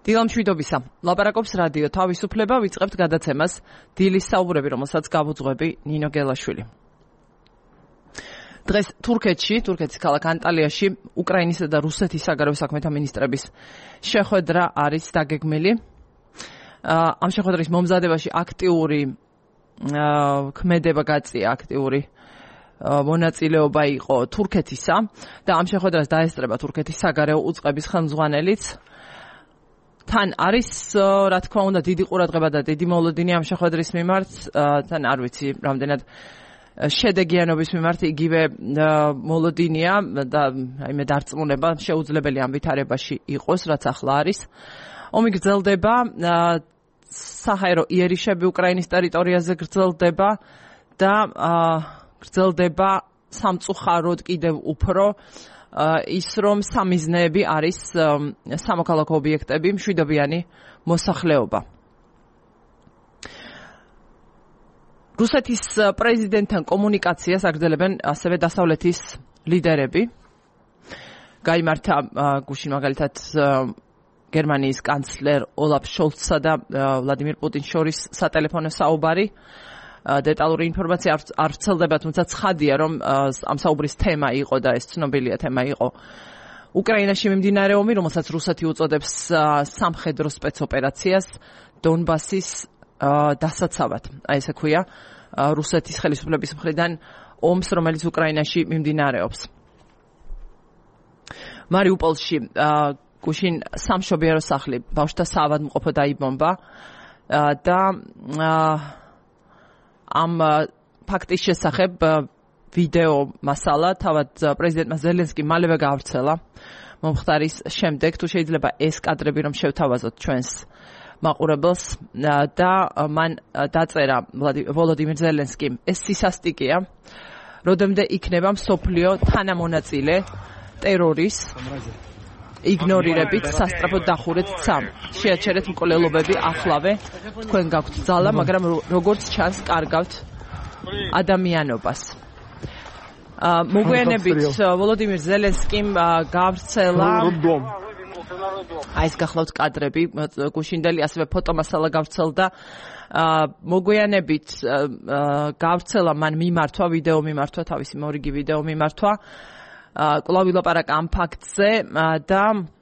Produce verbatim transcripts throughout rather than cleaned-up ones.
დილამშვიდობისა. ლაპარაკობს რადიო თავისუფლება, ვიწყებთ გადაცემას დილის საუბრები, რომელსაც გავუძღვები ნინო გელაშვილი. დღეს თურქეთში, თურქეთის ქალაქ ანტალიაში, უკრაინისა და რუსეთის საგარეო საქმეთა მინისტრების შეხვედრა არის დაგეგმილი. ამ შეხვედრის მომზადებაში აქტიური ქმედება გაწია, აქტიური მონაწილეობა იყო თურქეთისა და ამ შეხვედრას დაესწრება თურქეთის საგარეო უწყების ხელმძღვანელიც. თან არის, რა თქმა უნდა, დიდი ყურადღება და დიდი მოლოდინი ამ შეხვედრის მიმართ, თან არ ვიცი, რამდენად შედეგიანობის მიმართ იგივე მოლოდინია და აიმე დარწმუნება შეუძლებელი ამ ვითარებაში იყოს, რაც ახლა არის. ომი გრძელდება, საჰაერო იერიშები უკრაინის ტერიტორიაზე გრძელდება და გრძელდება სამწუხაროდ კიდევ უფრო ის რომ სამიზნეები არის სამოქალაქო ობიექტები, მშვიდობიანი მოსახლეობა. რუსეთის პრეზიდენტთან კომუნიკაციას აგრძელებენ ასევე დასავლეთის ლიდერები. გაიმართა გუშინ მაგალითად გერმანიის კანცლერ ოლაფ შოლცსა და ვლადიმირ პუტინს შორის სატელეფონო საუბარი. დეტალური ინფორმაცია არ ვრცელდება, თუმცა ცხადია, რომ ამ საუბრის თემა იყო და ეს ცნობილია თემა იყო უკრაინაში მიმდინარე ომი, რომელსაც რუსეთი უწოდებს სამხედრო სპეცოპერაციას დონბასის დასაცავად. აი ესე ქვია რუსეთის ხელისუფლების მხრიდან ომს, რომელიც უკრაინაში მიმდინარეობს. მარიუპოლში გუშინ სამშობიარო სახლი, ბავშვთა საავადმყოფო დაიბომბა და ამ ფაქტის შესახებ ვიდეო მასალა თავად პრეზიდენტმა ზელენსკი მალევე გაავრცელა მომხდარის შემდეგ. თუ შეიძლება ეს კადრები რომ შევთავაზოთ ჩვენს მაყურებელს და მან დაწერა ვოლოდიმირ ზელენსკიმ, ეს სისასტიკეა, როდემდე იქნება მსოფლიო თანამონაწილე ტერორის იგნორირებით სასწრაფოდ დახურეთ ცამ. შეაჩერეთ მკვლელობები ახლავე, თქვენ გაქვთ ძალა, მაგრამ როგორც ჩანს, კარგავთ ადამიანობას. მოგვიანებით ვოლოდიმირ ზელენსკიმ გავრცელა აი ეს გახლავთ კადრები, გუშინდელი ასევე ფოტომასალა გავრცელდა. მოგვიანებით გავრცელა მან მიმართვა, ვიდეო მიმართვა, თავისი მორიგი ვიდეო მიმართვა. კვლავ ვილაპარაკა ამ ფაქტზე და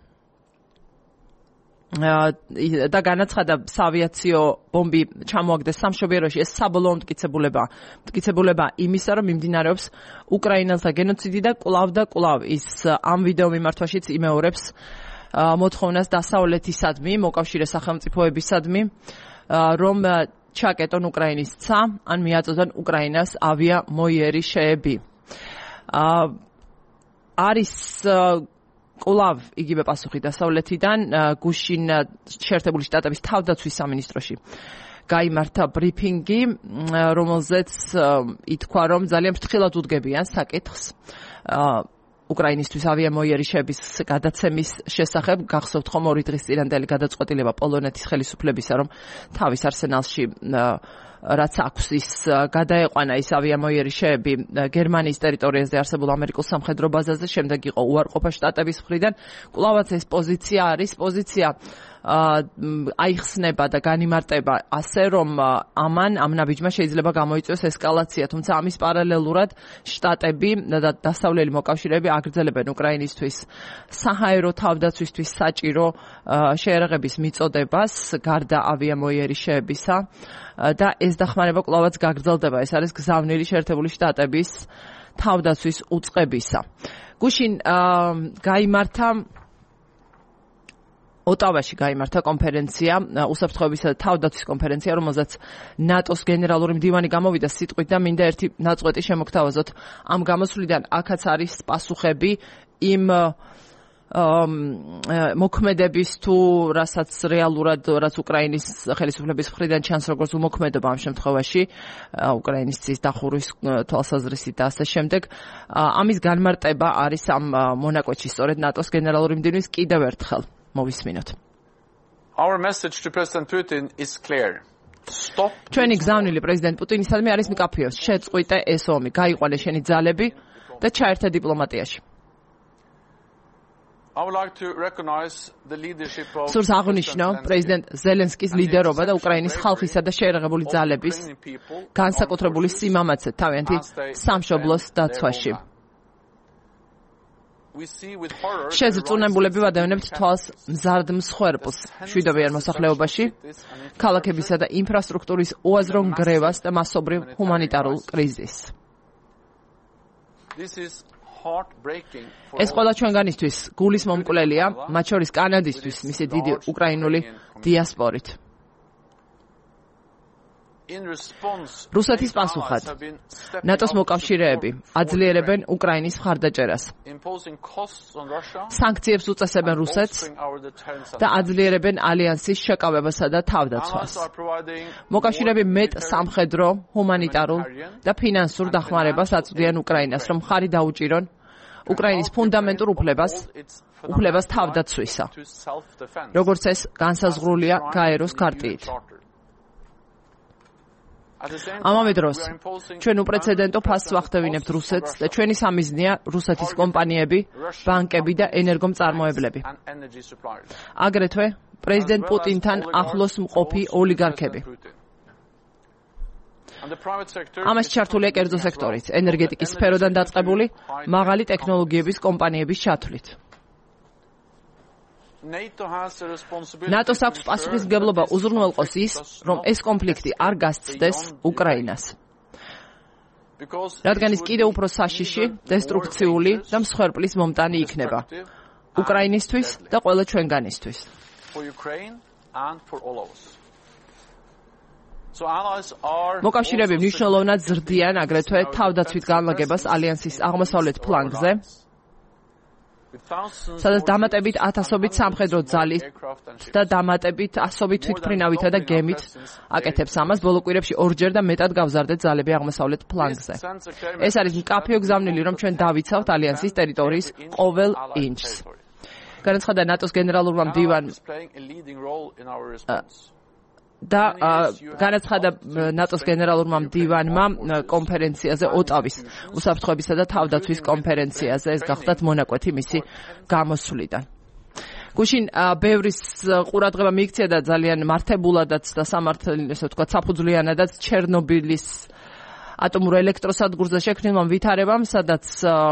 და განაცხადა საავიაციო ბომბი ჩამოაგდეს სამშობიაროში. ეს საბოლოო მტკიცებულება მტკიცებულება იმისა, რომ მიმდინარეობს უკრაინელთა გენოციდი და კვლავ და კვლავ ის ამ ვიდეო მიმართვაშიც იმეორებს მოთხოვნას დასავლეთისადმი, მოკავშირე სახელმწიფოებისადმი, რომ ჩაკეტონ უკრაინის ცა, ან მიაწოდონ უკრაინას ავია მოიერიშეები. არის კვლავ იგივე პასუხი დასავლეთიდან. გუშინ შეერთებული შტატების თავდაცვის სამინისტროში გაიმართა ბრიფინგი, რომელზეც ითქვა, რომ ძალიან ფრთხილად უდგებიან საკითხს უკრაინისთვის ავიამოიერიშების გადაცემის შესახებ. გახსოვთ ხომ ორი დღის წინანდელი გადაწყვეტილება პოლონეთის ხელისუფლებისა, რომ თავის არსენალში რაც აქვს ის გადაეყვანა ის ავიამოიერიშეები გერმანიის ტერიტორიაზე არსებულ ამერიკულ სამხედრო ბაზაზე, შემდეგ იყო უარყოფა შტატების მხრიდან. კვლავაც ეს პოზიცია არის, პოზიცია აიხსნება და განიმარტება ასე, რომ ამან ამ ნაბიჯმა შეიძლება გამოიწვიოს ესკალაცია, თუმცა ამის პარალელურად შტატები და დასავლელი მოკავშირეები აგრძელებენ უკრაინისთვის საჰაერო თავდაცვისთვის საჭირო შეერაღების მიწოდებას გარდა ავიამოიერიშეებისა და ეს დახმარება კვლავაც გაგრძელდება. ეს არის გზავნილი შეერთებული შტატების თავდაცვის უწყებისა. გუშინ გაიმართა ოტავაში გაიმართა კონფერენცია, უსაფრთხოებისა და თავდაცვის კონფერენცია, რომელზეც ნატოს გენერალური მდივანი გამოვიდა სიტყვით და მინდა ერთი ნაწყვეტი შემოგთავაზოთ ამ გამოსვლიდან. აქაც არის პასუხები იმ მოქმედების თუ რასაც რეალურად რაც უკრაინის ხელისუფლების მხრიდან ჩანს როგორც უმოქმედობა ამ შემთხვევაში უკრაინის ცის დახურვის თვალსაზრისით და ასე შემდეგ. ამის განმარტება არის ამ მონაკვეთში სწორედ ნატოს გენერალური მდივნის კიდევ ერთხელ მოვისმინოთ. Our message to President Putin is clear. Stop. ჩვენი გზავნილი პრეზიდენტ პუტინისადმი არის მკაფიო. შეწყვიტე ეს ომი, გაიყვანე შენი ძალები და ჩაერთე დიპლომატიაში. სურს აღნიშნო პრეზიდენტ ზელენსკის ლიდერობა და უკრაინის ხალხისა და შეერაღებული ძალების განსაკუთრებული სიმამაცე თავიანთი სამშობლოს დაცვაში. შეზრწუნებულები ვადევნებთ თვალს მზარდ მსხვერპლს მშვიდობიან მოსახლეობაში, ქალაქებისა და ინფრასტრუქტურის უაზრო ნგრევას და მასობრივ ჰუმანიტარულ კრიზისს. ეს ყველა ჩვენგანისთვის გულის მომკვლელია, მათ შორის კანადისთვის, მისი დიდი უკრაინული დიასპორით. რუსეთის პასუხად ნატოს მოკავშირეები აძლიერებენ უკრაინის მხარდაჭერას. სანქციებს უწესებენ რუსეთს და აძლიერებენ ალიანსის შეკავებასა და თავდაცვას. მოკავშირეები მეტ სამხედრო, ჰუმანიტარულ და ფინანსურ დახმარებას აწვდიან უკრაინას, რომ მხარი დაუჭირონ უკრაინის ფუნდამენტურ უფლებას, უფლებას თავდაცვისა, როგორც ეს განსაზღვრულია გაეროს ქარტიით. ამავე დროს ჩვენ უპრეცედენტო ფასს ვახდევინებთ რუსეთს და ჩვენი სამიზნეა რუსეთის კომპანიები, ბანკები და ენერგომწარმოებლები. აგრეთვე პრეზიდენტ პუტინთან ახლოს მყოფი ოლიგარქები. ამას ჩართულია კერძო სექტორით, ენერგეტიკის სფეროდან დაწყებული მაღალი ტექნოლოგიების კომპანიების ჩათვლით. ნატოს აქვს პასუხისმგებლობა უზრუნველყოს ის, რომ ეს კონფლიქტი არ გასცდეს უკრაინას. რადგან ის კიდევ უფრო საშიში, დესტრუქციული და მსხვერპლის მომტანი იქნება უკრაინისთვის და ყველა ჩვენგანისთვის. მოკავშირეები მნიშვნელოვნად ზრდიან აგრეთვე თავდაცვით განლაგებას ალიანსის აღმოსავლეთ ფლანგზე, სადაც დამატებით ათასობით სამხედრო ძალით და დამატებით ასობით თვითმფრინავითა და გემით აკეთებს ამას. ბოლო კვირებში ორჯერ და მეტად გავზარდეთ ძალები აღმოსავლეთ ფლანგზე. ეს არის მკაფიო გზავნილი, რომ ჩვენ დავიცავთ ალიანსის ტერიტორიის ყოველ ინჩს. განაცხადა ნატოს გენერალურმა მდივანმა და განაცხადა ნატოს გენერალურმა მდივანმა კონფერენციაზე ოტავის უსაფრთხოებისა და თავდაცვის კონფერენციაზე. ეს გახდათ მონაკვეთი მისი გამოსვლიდან. გუშინ ბევრის ყურადღება მიიქცია და ძალიან მართებულადაც და სამართლიანად, ესე ვთქვათ, საფუძვლიანადაც ჩერნობილის ატომურ ელექტროსადგურზე შექმნილმა ვითარებამ, სადაც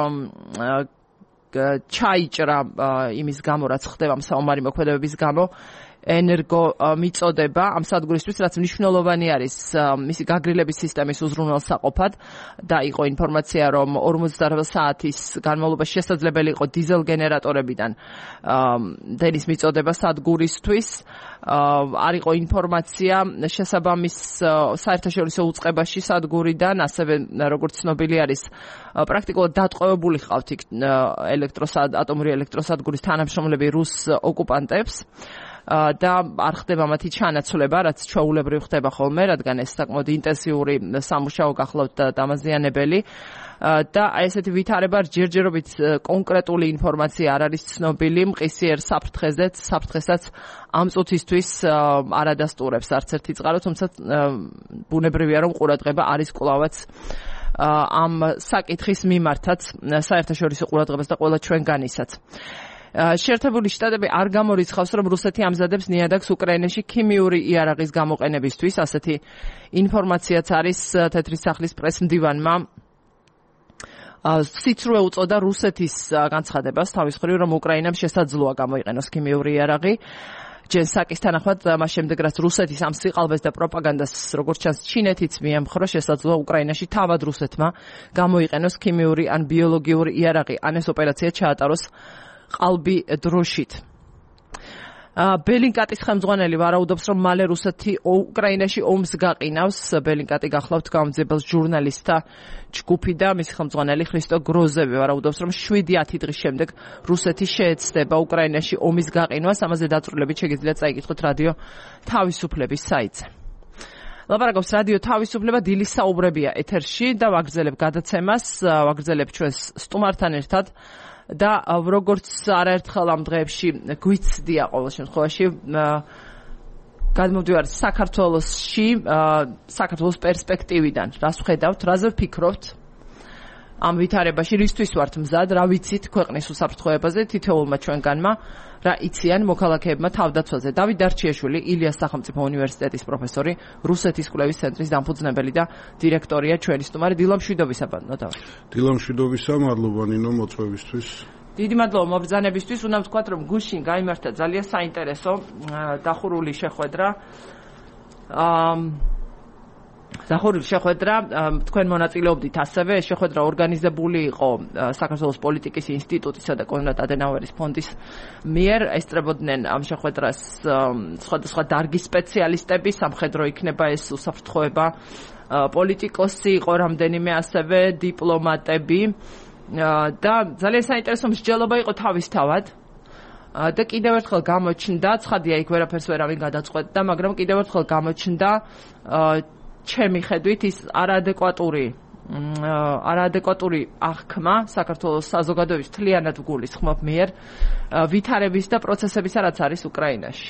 ჩაიჭრა იმის გამო, რაც ხდება საომარი მოქმედებების გამო, ენერგო მიწოდება ამ სადგურისთვის, რაც მნიშვნელოვანი არის მისი გაგრილების სისტემის უზრუნველსაყოფად და იყო ინფორმაცია, რომ ორმოცდაოთხ საათის განმავლობაში შესაძლებელი იყო დიზელ გენერატორებიდან დენის მიწოდება სადგურისთვის. არ იყო ინფორმაცია შესაბამის საერთაშორისო უწყებაში სადგურიდან, ასევე როგორც ცნობილი არის, პრაქტიკულად დატყვევებული ხავთ იქ ელექტროსად ატომური ელექტროსადგურის თანამშრომლები რუს ოკუპანტებს. და არ ხდება მათი ჩანაცვლება, რაც ჩვეულებრივ ხდება ხოლმე, რადგან ეს საკმაოდ ინტენსიური სამუშაო გახლავთ და დამაზიანებელი. და ესეთი ვითარება ჯერჯერობით კონკრეტული ინფორმაცია არ არის ცნობილი მყისიერ საფრთხეზეც, საფრთხესაც ამ წუთისთვის არ ადასტურებს არც ერთი წყარო, თუმცა ბუნებრივია, რომ ყურადღება არის კვლავაც ამ საკითხის მიმართაც, საერთაშორისო ყურადღებას და ყველა ჩვენგანისაც. შეერთებული შტატები არ გამორიცხავს, რომ რუსეთი ამზადებს ნიადაგს უკრაინაში ქიმიური იარაღის გამოყენებისთვის. ასეთი ინფორმაციაც არის თეთრი სახლის პრესმდივანმა სიცრუე უწოდა რუსეთის განცხადებას თავის მხრივ, რომ უკრაინამ შესაძლოა გამოიყენოს ქიმიური იარაღი. ჯენსაკის თანახმად, მას შემდეგ რაც რუსეთის ამ სიყალბეს და პროპაგანდას, როგორც ჩანს, ჩინეთიც მიემხრო, შესაძლოა უკრაინაში თავად რუსეთმა გამოიყენოს ქიმიური ან ბიოლოგიური იარაღი, ან ეს ოპერაცია ჩაატაროს ყალბი დროშით. ბელინკატის ხელმძღვანელი ვარაუდობს, რომ მალე რუსეთი უკრაინაში ომს გაყინავს. ბელინკატი გახლავთ გამძებელს ჟურნალისტთა ჯგუფი და მისი ხელმძღვანელი ხრისტო გროზევი ვარაუდობს, რომ შვიდი ათი დღის შემდეგ რუსეთი შეეცდება უკრაინაში ომის გაყინვას. ამაზე დაწვრილებით შეგიძლიათ წაიკითხოთ რადიო თავისუფლების საიტზე. ლაპარაკობს რადიო თავისუფლება, დილის საუბრებია ეთერში და ვაგრძელებ გადაცემას, ვაგრძელებ ჩვენს სტუმართან ერთად. და როგორც არაერთხელ ამ დღეებში გვიცდია ყოველ შემთხვევაში გადმოვდივართ საქართველოსში, საქართველოს პერსპექტივიდან. რას ვხედავთ, რაზე ვფიქრობთ ამ ვითარებაში რისთვის ვართ მზად, რა ვიცით ქვეყნის უსაფრთხოებაზე, თითოეულმა ჩვენგანმა რა იციან მოქალაქეებმა თავდაცვაზე. დავით დარჩიაშვილი, ილიას სახელმწიფო უნივერსიტეტის პროფესორი, რუსეთის კვლევის ცენტრის დამფუძნებელი და დირექტორია ჩვენი სტუმარი. დილა მშვიდობისა, ბატონო დავით. დილა მშვიდობისა, მადლობა ნინო მოწვევისთვის. დიდი მადლობა მობრძანებისთვის. უნდა ვთქვათ, რომ გუშინ გაიმართა ძალიან საინტერესო დახურული შეხვედრა. აა დახურული შეხვედრა, თქვენ მონაწილეობდით ასევე, შეხვედრა ორგანიზებული იყო საქართველოს პოლიტიკის ინსტიტუტისა და კონრად ადენაუერის ფონდის მიერ. ესწრებოდნენ ამ შეხვედრას სხვადასხვა დარგის სპეციალისტები, სამხედრო იქნება ეს უსაფრთხოება, პოლიტიკოსი იყო რამდენიმე, ასევე დიპლომატები და ძალიან საინტერესო მსჯელობა იყო თავისთავად. და კიდევ ერთხელ გამოჩნდა, ცხადია იქ ვერაფერს ვერავინ გადაწყვეტდა, მაგრამ კიდევ ერთხელ გამოჩნდა ჩემი ხედვით ის არაადეკვატური არაადეკვატური აღქმა საქართველოს საზოგადოების მთლიანად გულისხმობ მიერ ვითარების და პროცესებისა, რაც არის უკრაინაში.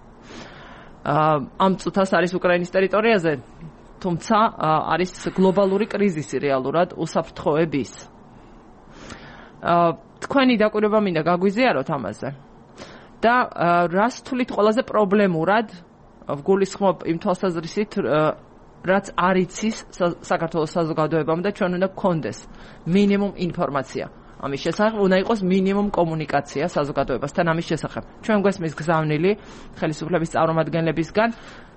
ამ წუთას არის უკრაინის ტერიტორიაზე, თუმცა არის გლობალური კრიზისი რეალურად უსაფრთხოების. თქვენი დაკვირვება მინდა გაგვიზიაროთ ამაზე. და რას თulit ყველაზე პრობლემურად ვგულისხმობ იმ თვალსაზრისით, რაც არ იცის საქართველოს საზოგადოებამ და ჩვენ უნდა გქონდეს მინიმუმ ინფორმაცია ამის შესახებ, უნდა იყოს მინიმუმ კომუნიკაცია საზოგადოებასთან ამის შესახებ. ჩვენ გვესმის გზავნილი ხელისუფლების წარმომადგენლებისგან,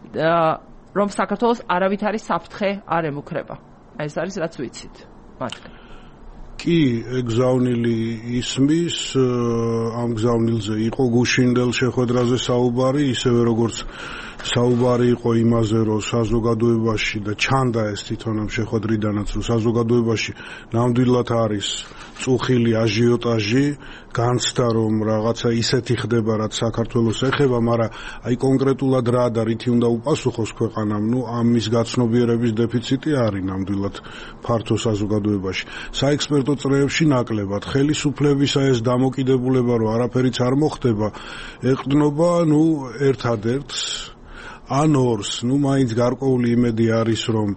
რომ საქართველოს არავით არის საფრთხე არ ემუქრება. ეს არის რაც ვიცით მათგან. კი, გზავნილი ისმის, ამ გზავნილზე იყო გუშინდელ შეხვედრაზე საუბარი, ისევე როგორც საუბარი იყო იმაზე, რომ საზოგადოებაში და ჩანდა ეს თვითონ ამ შეხვედრიდანაც, რომ საზოგადოებაში ნამდვილად არის წუხილი აჟიოტაჟი, განცდა რომ რაღაცა ისეთი ხდება, რაც საქართველოს ეხება, მაგრამ აი კონკრეტულად რა და რითი უნდა უპასუხოს ქვეყანამ, ნუ ამის გაცნობიერების დეფიციტი არის ნამდვილად ფართო საზოგადოებაში. საექსპერტო წრეებში ნაკლებად ხელისუფლებისა ეს დამოკიდებულება, რომ არაფერიც არ მოხდება, ეყრდნობა, ნუ ერთადერთს ან ორს, ნუ მაინც გარკვეული იმედი არის, რომ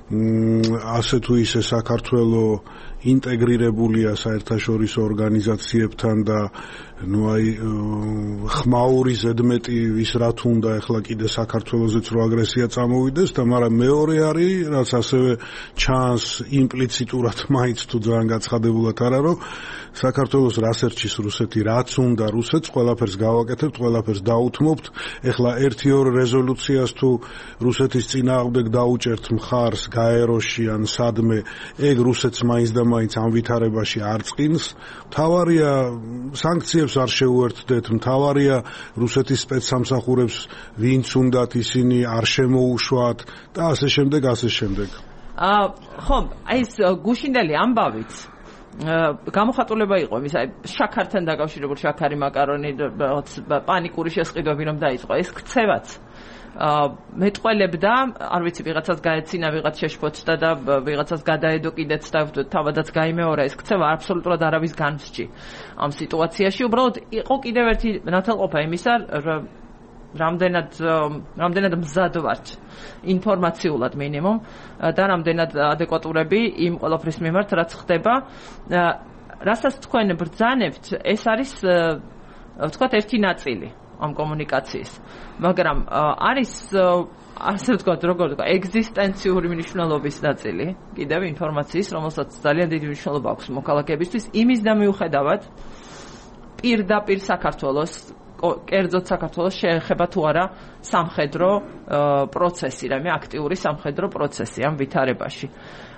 ასე თუ ისე საქართველოს ინტეგრირებულია საერთაშორისო ორგანიზაციებთან და ნუ აი ხმაური ზედმეტი ვის რა თუნდა ახლა კიდე საქართველოსეც რო აგრესია წამოვიდეს და მაგრამ მეორე არის, რაც ასევე ჩანს იმპლიციტურად მაინც თუ ძალიან გაცხადებულად არა, რომ საქართველოს რას ერჩის რუსეთი, რაც უნდა რუსეთს, ყველაფერს გავაკეთებთ, ყველაფერს დაუთმობთ. ეხლა ერთი ორ რეზოლუციას თუ რუსეთის წინააღმდეგ დაუჭერთ მხარს გაეროში ან სადმე, ეგ რუსეთს მაინც და მაინც ამ ვითარებაში არ წკინს. მთავარია სანქციებს არ შეუერთდეთ, მთავარია რუსეთის სპეცსამსახურებს ვინც უნდათ ისინი არ შემოუშვათ და ასე შემდეგ, ასე შემდეგ. აა ხო, აი ეს გუშინდელი ამბავით გამოხატულება იყო იმის, აი შაქართან დაკავშირებული შაქარი, მაკარონი, პანიკური შესყიდვები რომ დაიწყო, ეს ქცევაც მეტყველებდა, არ ვიცი, ვიღაცას გაეცინა, ვიღაც შეშფოთდა და ვიღაცას გადაედო კიდეც და თავადაც გაიმეორა, ეს ქცევა აბსოლუტურად არავის განსჯი ამ სიტუაციაში. უბრალოდ იყო კიდევ ერთი ნათელყოფა იმისა, რამდენად რამდენად მზად ვართ ინფორმაციულად მინიმუმ და რამდენად ადეკვატურები იმ ყველაფრის მიმართ, რაც ხდება. რასაც თქვენ ბრძანებთ, ეს არის ვთქვათ ერთი ნაწილი ამ კომუნიკაციის, მაგრამ არის ასე ვთქვათ, როგორ ვთქვა, ეგზისტენციური მნიშვნელობის ნაწილი კიდევ ინფორმაციის, რომელსაც ძალიან დიდი მნიშვნელობა აქვს მოქალაქეებისთვის, იმის და მიუხედავად პირდაპირ საქართველოს, კერძოდ საქართველოს შეეხება თუ არა სამხედრო პროცესი, რამე აქტიური სამხედრო პროცესი ამ ვითარებაში.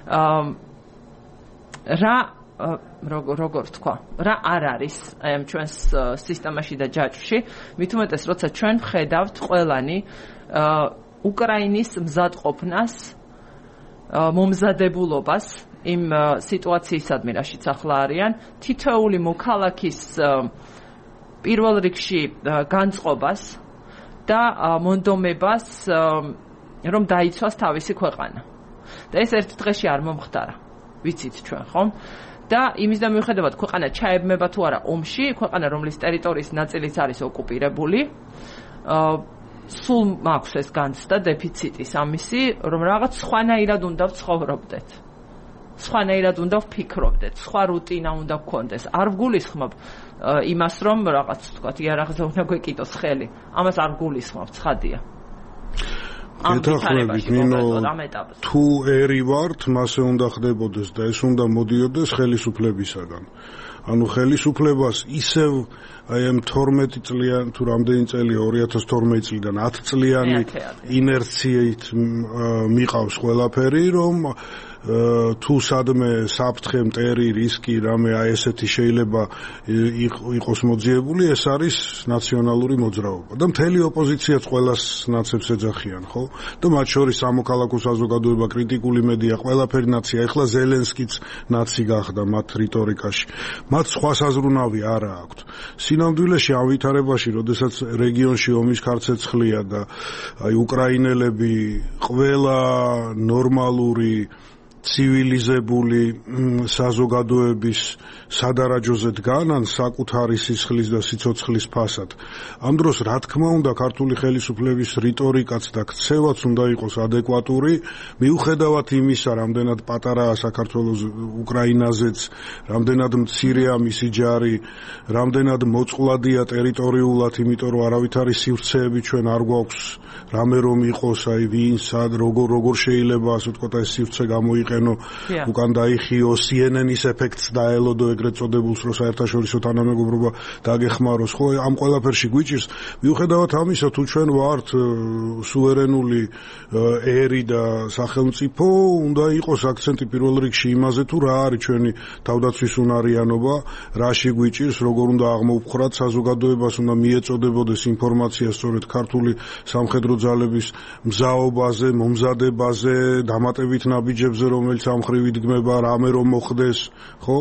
რა როგორ თქვა, რა არ არის აი ამ ჩვენს სისტემაში და ჯაჭვში, მით უმეტეს, როცა ჩვენ ვხედავთ ყველანი უკრაინის მზადყოფნას, მომზადებულობას იმ სიტუაციისადმი, რაშიც ახლა არიან, თითოეული მოქალაქის პირველ რიგში განწყობას და მონდომებას, რომ დაიცვას თავისი ქვეყანა. და ეს ერთ დღეში არ მომხდარა, ვიცით ჩვენ, ხომ? და იმის და მიუხედავად ქვეყანა ჩაებმება თუ არა ომში, ქვეყანა რომლის ტერიტორიის ნაწილიც არის ოკუპირებული, სულ მაქვს ეს განცდა დეფიციტის ამისი, რომ რაღაც სხვანაირად უნდა ვცხოვრობდეთ. სხვანაირად უნდა ვფიქრობდეთ, სხვა რუტინა უნდა გქონდეს. არ ვგულისხმობ იმას, რომ რაღაც თქვა იარაღზე უნდა გვეკიდოს ხელი. ამას არ ვგულისხმობ, ცხადია. ეთახმებით, ნინო, თუ ერი ვართ, მასე უნდა ხდებოდეს და ეს უნდა მოდიოდეს ხელისუფლებისაგან. ანუ ხელისუფლებას ისევ აი ამ თორმეტი წლიანი თუ რამდენი წელია ორი ათას თორმეტი წლიდან ათი წლიანი ინერციით მიყავს ყველაფერი, რომ თუ სადმე საფრთხე, მტერი, რისკი, რამე აი ესეთი შეიძლება იყოს მოძიებული, ეს არის ნაციონალური მოძრაობა. და მთელი ოპოზიციაც ყველას ნაცებს ეძახიან, ხო? და მათ შორის სამოქალაქო საზოგადოება, კრიტიკული მედია, ყველაფერი ნაცია. ეხლა ზელენსკიც ნაცი გახდა მათ რიტორიკაში. მათ სხვა საზრუნავი არა აქვთ. სინამდვილეში ამ ვითარებაში, როდესაც რეგიონში ომის ქარცეცხლია და აი უკრაინელები ყველა ნორმალური ცივილიზებული საზოგადოების სადარაჯოზე დგანან საკუთარი სისხლის და სიცოცხლის ფასად. ამ დროს რა თქმა უნდა ქართული ხელისუფლების რიტორიკაც და ქცევაც უნდა იყოს ადეკვატური, მიუხედავად იმისა, რამდენად პატარაა საქართველოს უკრაინაზეც, რამდენად მცირეა მისი ჯარი, რამდენად მოწყვლადია ტერიტორიულად, იმიტომ რომ არავითარი სივრცეები ჩვენ არ გვაქვს, რამე რომ იყოს, აი ვინ, სად, როგორ როგორ შეიძლება ასე ვთქვათ ეს სივრცე გამოიყენო, უკან დაიხიო სი ენ ენის ეფექტს დაელოდო ეგრეთ წოდებულს, რომ საერთაშორისო თანამეგობრობა დაგეხმაროს, ხო, ამ ყველაფერში გვიჭირს. მიუხედავად ამისა, თუ ჩვენ ვართ სუვერენული ერი და სახელმწიფო, უნდა იყოს აქცენტი პირველ რიგში იმაზე, თუ რა არის ჩვენი თავდაცვის უნარიანობა, რაში გვიჭირს, როგორ უნდა აღმოვფხრათ საზოგადოებას, უნდა მიეწოდებოდეს ინფორმაცია სწორედ ქართული სამხედრო ძალების მზაობაზე, მომზადებაზე, დამატებით ნაბიჯებზე, რომელიც ამ მხრივ იდგმება, რამე რომ მოხდეს, ხო?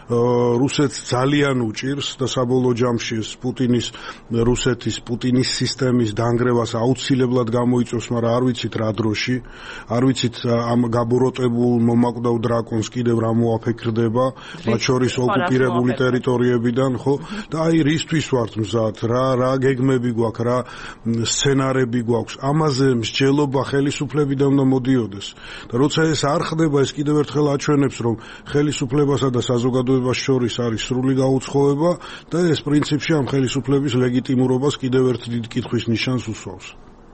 რუსეთს ძალიან უჭირს და საბოლოო ჯამში პუტინის რუსეთის პუტინის სისტემის დანგრევას აუცილებლად გამოიწვევს, მაგრამ არ ვიცით რა დროში, არ ვიცით ამ გაბუროტებულ მომაკვდავ დრაკონს კიდევ რა მოაფიქრდება, მათ შორის ოკუპირებული ტერიტორიებიდან, ხო? და აი რისთვის ვართ მზად, რა რა გეგმები გვაქვს, რა სცენარები გვაქვს, ამაზე მსჯელობა ხელისუფლებიდან უნდა მოდიოდეს. და როცა ეს არ ხდება, ეს კიდევ ერთხელ აჩვენებს, რომ ხელისუფლებასა და საზოგადოებას შორის არის სრული გაუცხოება და ეს პრინციპში ამ ხელისუფლების ლეგიტიმურობას კიდევ ერთ დიდ კითხვის ნიშანს უსვავს.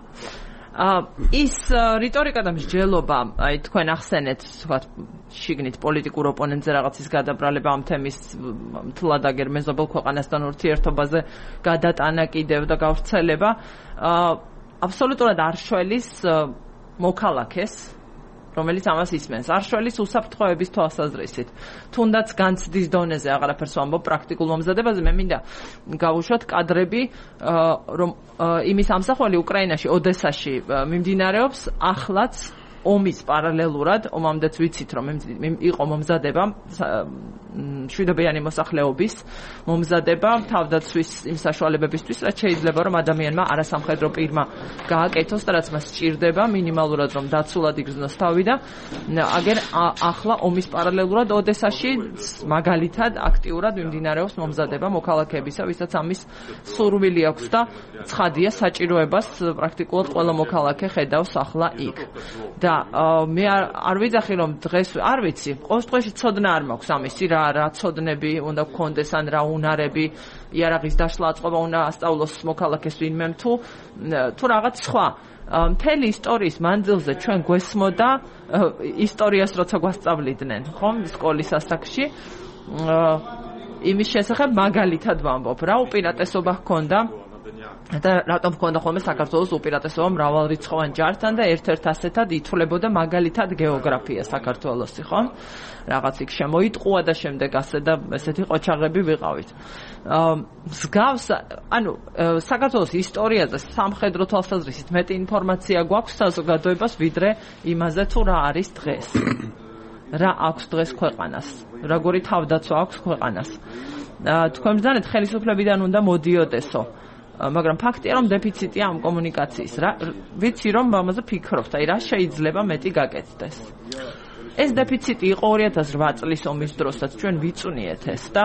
ის რიტორიკა და მსჯელობა, აი თქვენ ახსენეთ, თქვათ, შიგნით პოლიტიკურ ოპონენტზე რაღაცის გადაბრალება ამ თემის მთლად აგერ მეზობელ ქვეყანასთან ურთიერთობაზე გადატანა კიდევ და გავრცელება, აბსოლუტურად არ შველის მოქალაქეს, რომელიც ამას ისმენს. არ შველის უსაფრთხოების თვალსაზრისით. თუნდაც განცდის დონეზე აღარაფერს ვამბობ პრაქტიკულ მომზადებაზე, მე მინდა გავუშვათ კადრები, რომ იმის ამსახველი უკრაინაში, ოდესაში მიმდინარეობს, ახლაც ომის პარალელურად, ომამდეც ვიცით, რომ იყო მომზადება მშვიდობიანი მოსახლეობის მომზადება თავდაცვის იმ საშუალებებისთვის, რაც შეიძლება რომ ადამიანმა არასამხედრო პირმა გააკეთოს და რაც მას სჭირდება მინიმალურად რომ დაცულად იგრძნოს თავი და აგერ ახლა ომის პარალელურად ოდესაში მაგალითად აქტიურად მიმდინარეობს მომზადება მოქალაქეებისა, ვისაც ამის სურვილი აქვს და ცხადია საჭიროებას პრაქტიკულად ყველა მოქალაქე ხედავს ახლა იქ. და მე არ ვიძახი რომ დღეს არ ვიცი, ყოველ შემთხვევაში ცოდნა არ მაქვს ამისი რა რა ცოდნები უნდა გქონდეს ან რა უნარები იარაღის დაშლა აწყობა უნდა ასწავლოს მოქალაქეს ვინმე თუ თუ რაღაც სხვა მთელი ისტორიის მანძილზე ჩვენ გვესმოდა ისტორიას როცა გვასწავლიდნენ ხომ სკოლის ასაკში იმის შესახებ მაგალითად ვამბობ რა უპირატესობა ჰქონდა და რატომ ჰქონდა ხოლმე საქართველოს უპირატესობა მრავალრიცხოვან ჯართან და ერთ-ერთ ასეთად ითვლებოდა მაგალითად გეოგრაფია საქართველოსი, ხო? რაღაც იქ შემოიტყუა და შემდეგ ასე და ესეთი ყოჩაღები ვიყავით. მსგავს, ანუ საქართველოს ისტორიაზე სამხედრო თვალსაზრისით მეტი ინფორმაცია გვაქვს საზოგადოებას ვიდრე იმაზე თუ რა არის დღეს. რა აქვს დღეს ქვეყანას? როგორი თავდაცვა აქვს ქვეყანას? თქვენ ბრძანეთ ხელისუფლებიდან უნდა მოდიოდესო. მაგრამ ფაქტია რომ დეფიციტია ამ კომუნიკაციის რა ვიცი რომ ამაზე ფიქრობთ აი რა შეიძლება მეტი გაკეთდეს ეს დეფიციტი იყო ორი ათას რვა წლის ომის დროსაც ჩვენ ვიწუნიეთ ეს და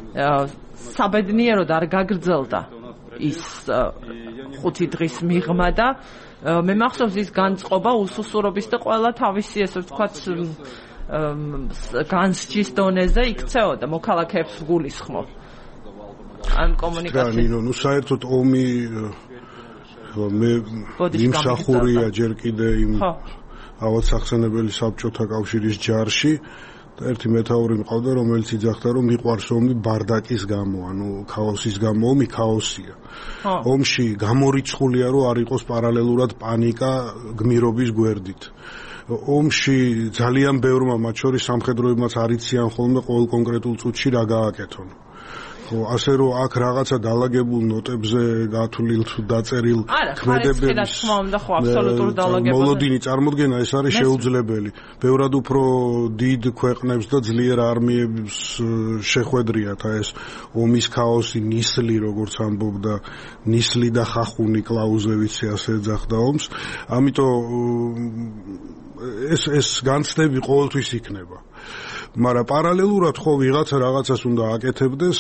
საბედნიეროდ არ გაგრძელდა ის ხუთი დღის მიღმა და მე მახსოვს ის განწყობა უსუსურობის და ყველა თავისი ესე ვთქვათ განსჯის დონეზე იქცეოდა მოქალაქეებს გულისხმობ ამ კომუნიკაციას. ნინო, ნუ საერთოდ ომი მე იმსახურია ჯერ კიდე იმ ავად სახსენებელი საბჭოთა კავშირის ჯარში და ერთი მეთაური მყავდა, რომელიც იძახდა, რომ მიყვარს ომი ბარდაკის გამო, ანუ ქაოსის გამო, ომი ქაოსია. ომში გამორიცხულია, რომ არ იყოს პარალელურად პანიკა გმირობის გვერდით. ომში ძალიან ბევრმა, მათ შორის სამხედროებმაც არ იციან ხოლმე ყოველ კონკრეტულ წუთში რა გააკეთონ. ხო, ასე რომ აქ რაღაცა დაალაგებულ ნოტებზე გათვლილ თუ დაწერილ ქმედებების მოლოდინი წარმოდგენა ეს არის შეუძლებელი. ბევრად უფრო დიდ ქვეყნებს და ძლიერ არმიებს შეხვედრიათ ეს ომის ქაოსი, ნისლი, როგორც ამბობდა, ნისლი და ხახუნი კლაუზევიცი ასე ეძახდა ომს. ამიტომ ეს ეს განცდები ყოველთვის იქნება. მაგრამ პარალელურად ხო ვიღაცა რაღაცას უნდა აკეთებდეს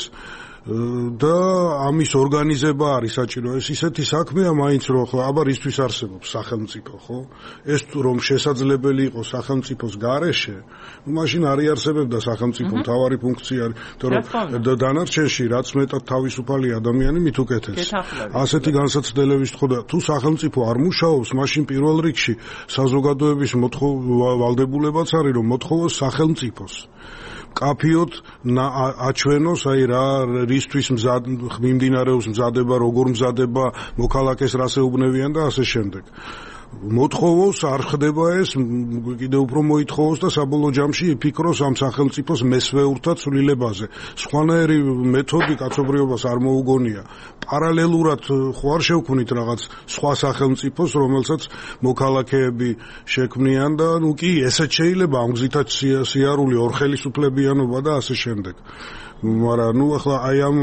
და ამის ორგანიზება არის საჭირო. ეს ისეთი საქმეა მაინც რომ ხო აბა რისთვის არსებობს სახელმწიფო, ხო? ეს თუ რომ შესაძლებელი იყოს სახელმწიფოს გარეშე, ну მაშინ არ იარსებებდა სახელმწიფო მთავარი ფუნქცია, იმიტომ რომ დანარჩენში რაც მეტად თავისუფალი ადამიანი მით უკეთეს. ასეთი განსაცდელების ხო და თუ სახელმწიფო არ მუშაობს, მაშინ პირველ რიგში საზოგადოების ვალდებულებაც არის რომ მოთხოვოს სახელმწიფოს კაფიოთ აჩვენოს აი რა რისთვის მზად მიმდინარეობს მზადება, როგორ მზადება, მოქალაქეს რას ეუბნევიან და ასე შემდეგ. მოთხოვოს, არ ხდება ეს, კიდევ უფრო მოითხოვოს და საბოლოო ჯამში იფიქროს ამ სახელმწიფოს მესვეურთა ცვლილებაზე. სხვანაირი მეთოდი კაცობრიობას არ მოუგონია. პარალელურად ხო არ შევქმნით რაღაც სხვა სახელმწიფოს, რომელსაც მოქალაქეები შექმნიან და ნუ კი ესეც შეიძლება ამ გზითაც სიარული ორხელისუფლებიანობა და ასე შემდეგ. მაგრამ ნუ ახლა აი ამ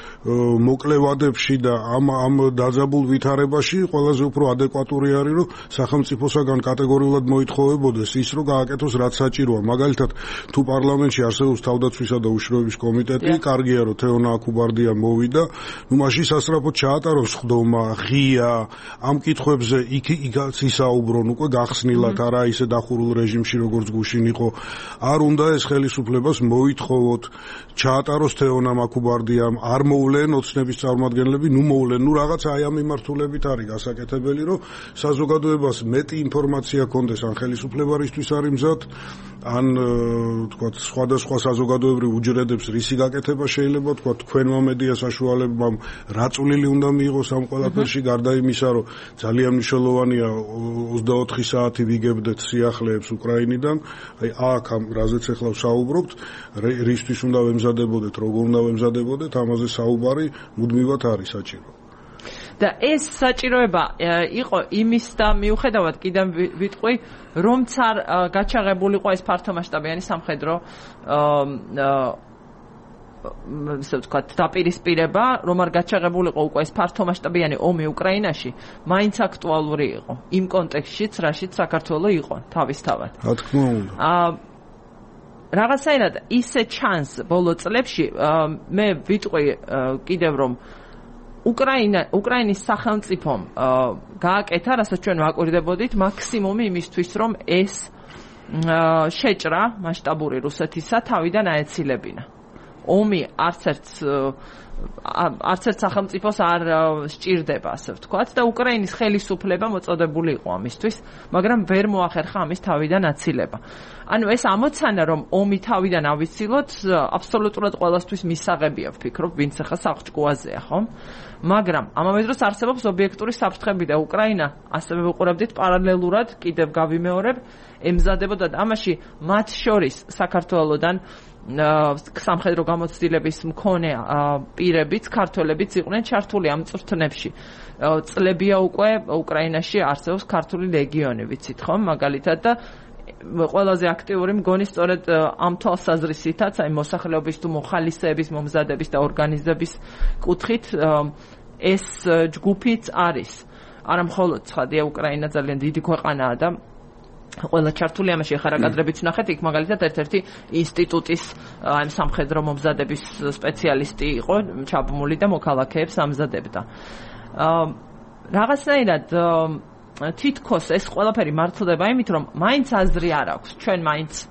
მოკლევადებში და ამ ამ დაძაბულ ვითარებაში ყველაზე უფრო ადეკვატური არის რომ სახელმწიფოსაგან კატეგორიულად მოითხოვებოდეს ის რომ გააკეთოს რაც საჭიროა. მაგალითად თუ პარლამენტში არსებობს თავდაცვისა და უშიშროების კომიტეტი, კარგია რომ თეონა აქუბარდია მოვიდა, ნუ მაშინ სასწრაფოდ ჩაატაროს ხდომა, ღია ამ კითხვებზე იქ იქაც ისაუბრონ უკვე გახსნილად, არა ისე დახურულ რეჟიმში როგორც გუშინ იყო. არ უნდა ეს ხელისუფლებას მოითხოვოთ ჩაატაროს თეონა აქუბარდიამ, არ მოვლენ ოცნების წარმომადგენლები, ნუ მოვლენ, ნუ რაღაც აი ამ მიმართულებით არის გასაკეთებელი, რომ საზოგადოებას მეტი ინფორმაცია კონდეს ან ხელისუფლებარისთვის არის მზად, ან თქვათ სხვადასხვა საზოგადოებრივ უჯრედებს რისი გაკეთება შეიძლება, თქვათ თქვენმა მედია საშუალებამ რა წვლილი უნდა მიიღოს ამ ყველაფერში, გარდა იმისა, რომ ძალიან მნიშვნელოვანია ოცდაოთხი საათი ვიგებდეთ სიახლეებს უკრაინიდან, აი აქ ამ რაზეც ახლა ვსაუბრობთ, რისთვის უნდა ვემზადებოდეთ, როგორ უნდა ვემზადებოდეთ, ამაზე საუბარი მუდმივად არის საჭირო. და ეს საჭიროება იყო იმის და მიუხედავად კიდევ ვიტყვი, რომც არ გაჩაღებულიყო ეს ფართომასშტაბიანი სამხედრო ისე ვთქვათ დაპირისპირება, რომ არ გაჩაღებულიყო უკვე ეს ფართომასშტაბიანი ომი უკრაინაში, მაინც აქტუალური იყო იმ კონტექსტშიც, რაშიც საქართველო იყო თავისთავად. რა თქმა უნდა. რაღაცაირად ისე ჩანს ბოლო წლებში, მე ვიტყვი კიდევ რომ უკრაინა უკრაინის სახელმწიფომ გააკეთა, რასაც ჩვენ ვაკვირდებოდით, მაქსიმუმი იმისთვის, რომ ეს შეჭრა მასშტაბური რუსეთისა თავიდან აეცილებინა. ომი არც ერთ არც ერთ სახელმწიფოს არ სჭირდება, ასე ვთქვათ, და უკრაინის ხელისუფლება მოწოდებული იყო ამისთვის, მაგრამ ვერ მოახერხა ამის თავიდან აცილება. ანუ ეს ამოცანა, რომ ომი თავიდან ავიცილოთ, აბსოლუტურად ყველასთვის მისაღებია, ვფიქრობ, ვინც ახლა საყჭკუაზეა, ხომ? მაგრამ ამავე დროს არსებობს ობიექტური საფრთხები და უკრაინა, ასევე ვუყურებდით პარალელურად, კიდევ გავიმეორებ, ემზადებოდა ამაში მათ შორის საქართველოდან სამხედრო გამოცდილების მქონე პირებიც, ქართველებიც იყვნენ ჩართული ამ წვრთნებში. წლებია უკვე უკრაინაში არსებობს ქართული ლეგიონი, ვიცით ხომ, მაგალითად და ყველაზე აქტიური მგონი სწორედ ამ თვალსაზრისითაც, აი მოსახლეობის თუ მოხალისეების, მომზადების და ორგანიზების კუთხით ეს ჯგუფიც არის. არა მხოლოდ ცხადია, უკრაინა ძალიან დიდი ქვეყანაა და ყველა ჩართული ამაში ახლა კადრებიც ნახეთ, იქ მაგალითად ერთ-ერთი ინსტიტუტის აი სამხედრო მომზადების სპეციალისტი იყო ჩაბმული და მოქალაქეებს ამზადებდა. რაღაცნაირად თითქოს ეს ყველაფერი მართლდება იმით, რომ მაინც აზრი არ აქვს, ჩვენ მაინც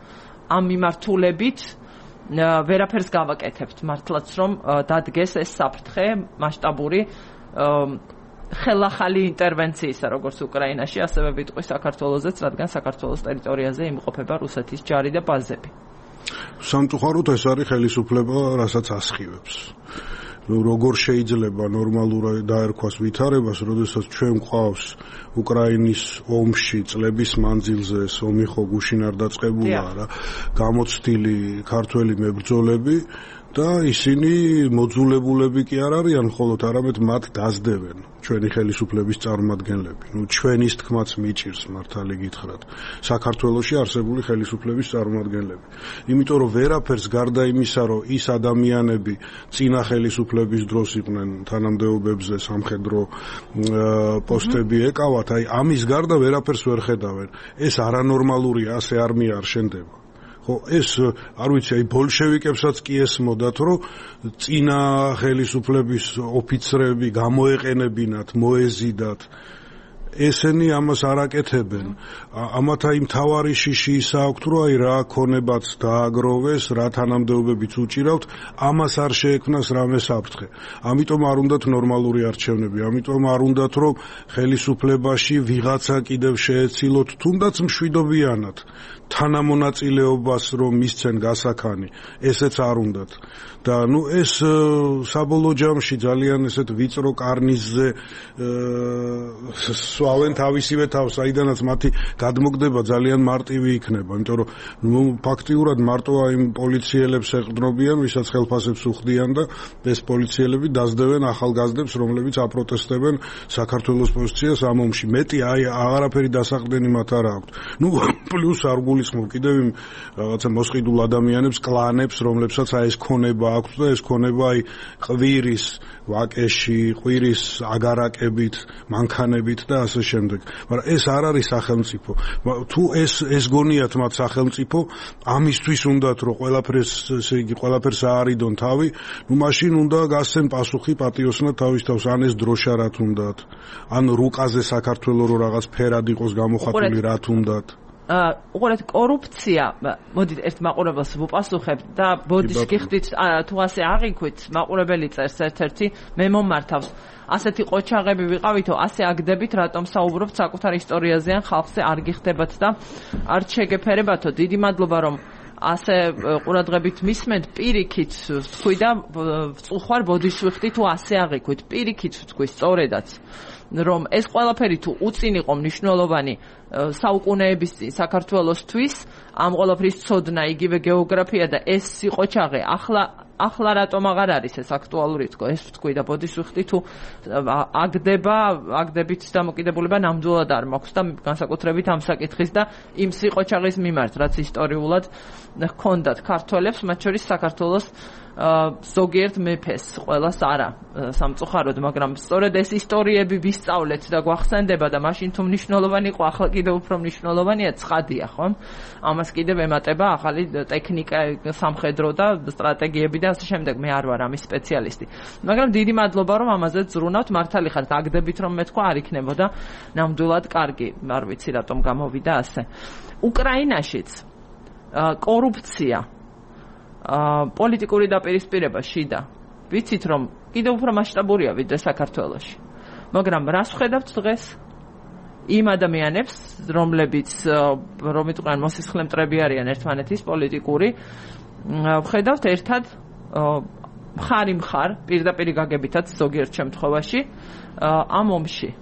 ამ მიმართულებით ვერაფერს გავაკეთებთ მართლაც რომ დადგეს ეს საფრთხე მასშტაბური ხელახალი ინტერვენციისა როგორც უკრაინაში ასევე ვიტყვი საქართველოსაც რადგან საქართველოს ტერიტორიაზე იმყოფება რუსეთის ჯარი და ბაზები სამწუხაროდ ეს არის ხელისუფლება რასაც ასხივებს როგორ შეიძლება ნორმალურად დაერქვას ვითარებას, როდესაც ჩვენ გვყავს უკრაინის ომში წლების მანძილზე ეს ომი ხო გუშინ არ დაწყებულა რა, გამოცდილი ქართველი მებრძოლები და ისინი მოძულებულები კი არ არიან, მხოლოდ არამედ მათ დაძდებენ ჩვენი ხელისუფლების წარმომადგენლები. ნუ ჩვენის თქმაც მიჭირს მართალი გითხრათ. საქართველოში არსებული ხელისუფლების წარმომადგენლები. იმიტომ რომ ვერაფერს გარდა იმისა, რომ ის ადამიანები წინა ხელისუფლების დროს იყვნენ თანამდებობებზე სამხედრო პოსტები ეკავათ, აი ამის გარდა ვერაფერს ვერ ხედავენ. ეს არანორმალურია, ასე არმია არ შენდება. ხო ეს არ ვიცი აი ბოლშევიკებსაც კი ესმოდათ რომ წინა ხელისუფლების ოფიცრები გამოეყენებინათ მოეზიდათ ესენი ამას არ აკეთებენ ამათ აი მთავარი შიში ისა აქვთ რომ აი რა ქონებაც დააგროვეს რა თანამდებობებიც უჭირავთ ამას არ შეექმნას რამე საფრთხე ამიტომ არ უნდათ ნორმალური არჩევნები ამიტომ არ უნდათ რომ ხელისუფლებაში ვიღაცა კიდევ შეეცილოთ თუნდაც მშვიდობიანად თანამონაწილეობას რომ მისცენ გასაქანი ესეც არ უნდათ და ნუ ეს საბოლოო ჯამში ძალიან ესეთ ვიწრო კარნიზზე სვავენ თავისივე თავს აიდანაც მათი გადმოგდება ძალიან მარტივი იქნება იმიტომ რომ ნუ ფაქტიურად მარტო აი პოლიციელებს ეყრდნობიან ვისაც ხელფასებს უხდიან და ეს პოლიციელები დაძდებენ ახალგაზრდებს რომლებიც აპროტესტებენ საქართველოს პოზიციას ამ ომში მეტი აი აღარაფერი დასაყრდენი მათ არ აქვთ ნუ პლუს არ გულისხმობ კიდევ იმ რაღაცა მოსყიდულ ადამიანებს კლანებს რომლებსაც აი ეს ქონება აქვს და ეს ქონება აი ყვირის ვაკეში ყვირის აგარაკებით მანქანებით და ასე შემდეგ მაგრამ ეს არ არის სახელმწიფო თუ ეს ეს გონიათ მათ სახელმწიფო ამისთვის უნდათ რომ ყველაფერს ესე იგი ყველაფერს აარიდონ თავი ნუ მაშინ უნდა გასცენ პასუხი პატიოსნად თავის თავს ან ეს დროშა რათ უნდათ ან რუკაზე საქართველოს რო რაღაც ფერად იყოს გამოხატული რათ უნდათ უყურეთ კორუფცია მოდით ერთ მაყურებელს ვუპასუხებთ და ბოდიშ გიხდით თუ ასე აღიქვით მაყურებელი წერს ერთ-ერთი მე მომართავს ასეთი ყოჩაღები ვიყავითო ასე აგდებით რატომ საუბრობთ საკუთარ ისტორიაზე ან ხალხზე არ გიხდებათ და არ შეგეფერებათო დიდი მადლობა რომ ასე ყურადღებით მისმენთ პირიქით თქვი და ვწუხარ ბოდიშ ვიხდი თუ ასე აღიქვით პირიქით თქვი სწორედაც რომ ეს ყველაფერი თუ უწინ იყო მნიშვნელოვანი საუკუნეების წინ საქართველოსთვის ამ ყველაფრის ცოდნა იგივე გეოგრაფია და ეს სიყოჩაღე ახლა ახლა რატომ აღარ არის ეს აქტუალური თქო ეს თქვი და ბოდიშ ვიხდი თუ აგდება აგდებით დამოკიდებულება ნამდვილად არ მაქვს და განსაკუთრებით ამ საკითხის და იმ სიყოჩაღის მიმართ რაც ისტორიულად ჰქონდათ ქართველებს მათ შორის საქართველოს ზოგიერთ მეფეს ყველას არა სამწუხაროდ მაგრამ სწორედ ეს ისტორიები ვისწავლეთ და გვახსენდება და მაშინ თუ მნიშვნელოვანი იყო ახლა კიდევ უფრო მნიშვნელოვანია ცხადია ხომ ამას კიდევ ემატება ახალი ტექნიკა სამხედრო და სტრატეგიები და ასე შემდეგ მე არ ვარ ამის სპეციალისტი მაგრამ დიდი მადლობა რომ ამაზე ზრუნავთ მართალი ხართ აგდებით რომ მე თქვა არ იქნებოდა ნამდვილად კარგი არ ვიცი რატომ გამოვიდა ასე უკრაინაშიც კორუფცია პოლიტიკური დაპირისპირება შიდა ვიცით რომ კიდევ უფრო მასშტაბურია ვიდრე საქართველოში მაგრამ რას ვხედავთ დღეს იმ ადამიანებს რომლებიც რომ იყვნენ მოსისხლემტრები არიან ერთმანეთის პოლიტიკური ვხედავთ ერთად მხარი მხარ პირდაპირი გაგებითაც ზოგიერთ შემთხვევაში ამ ომში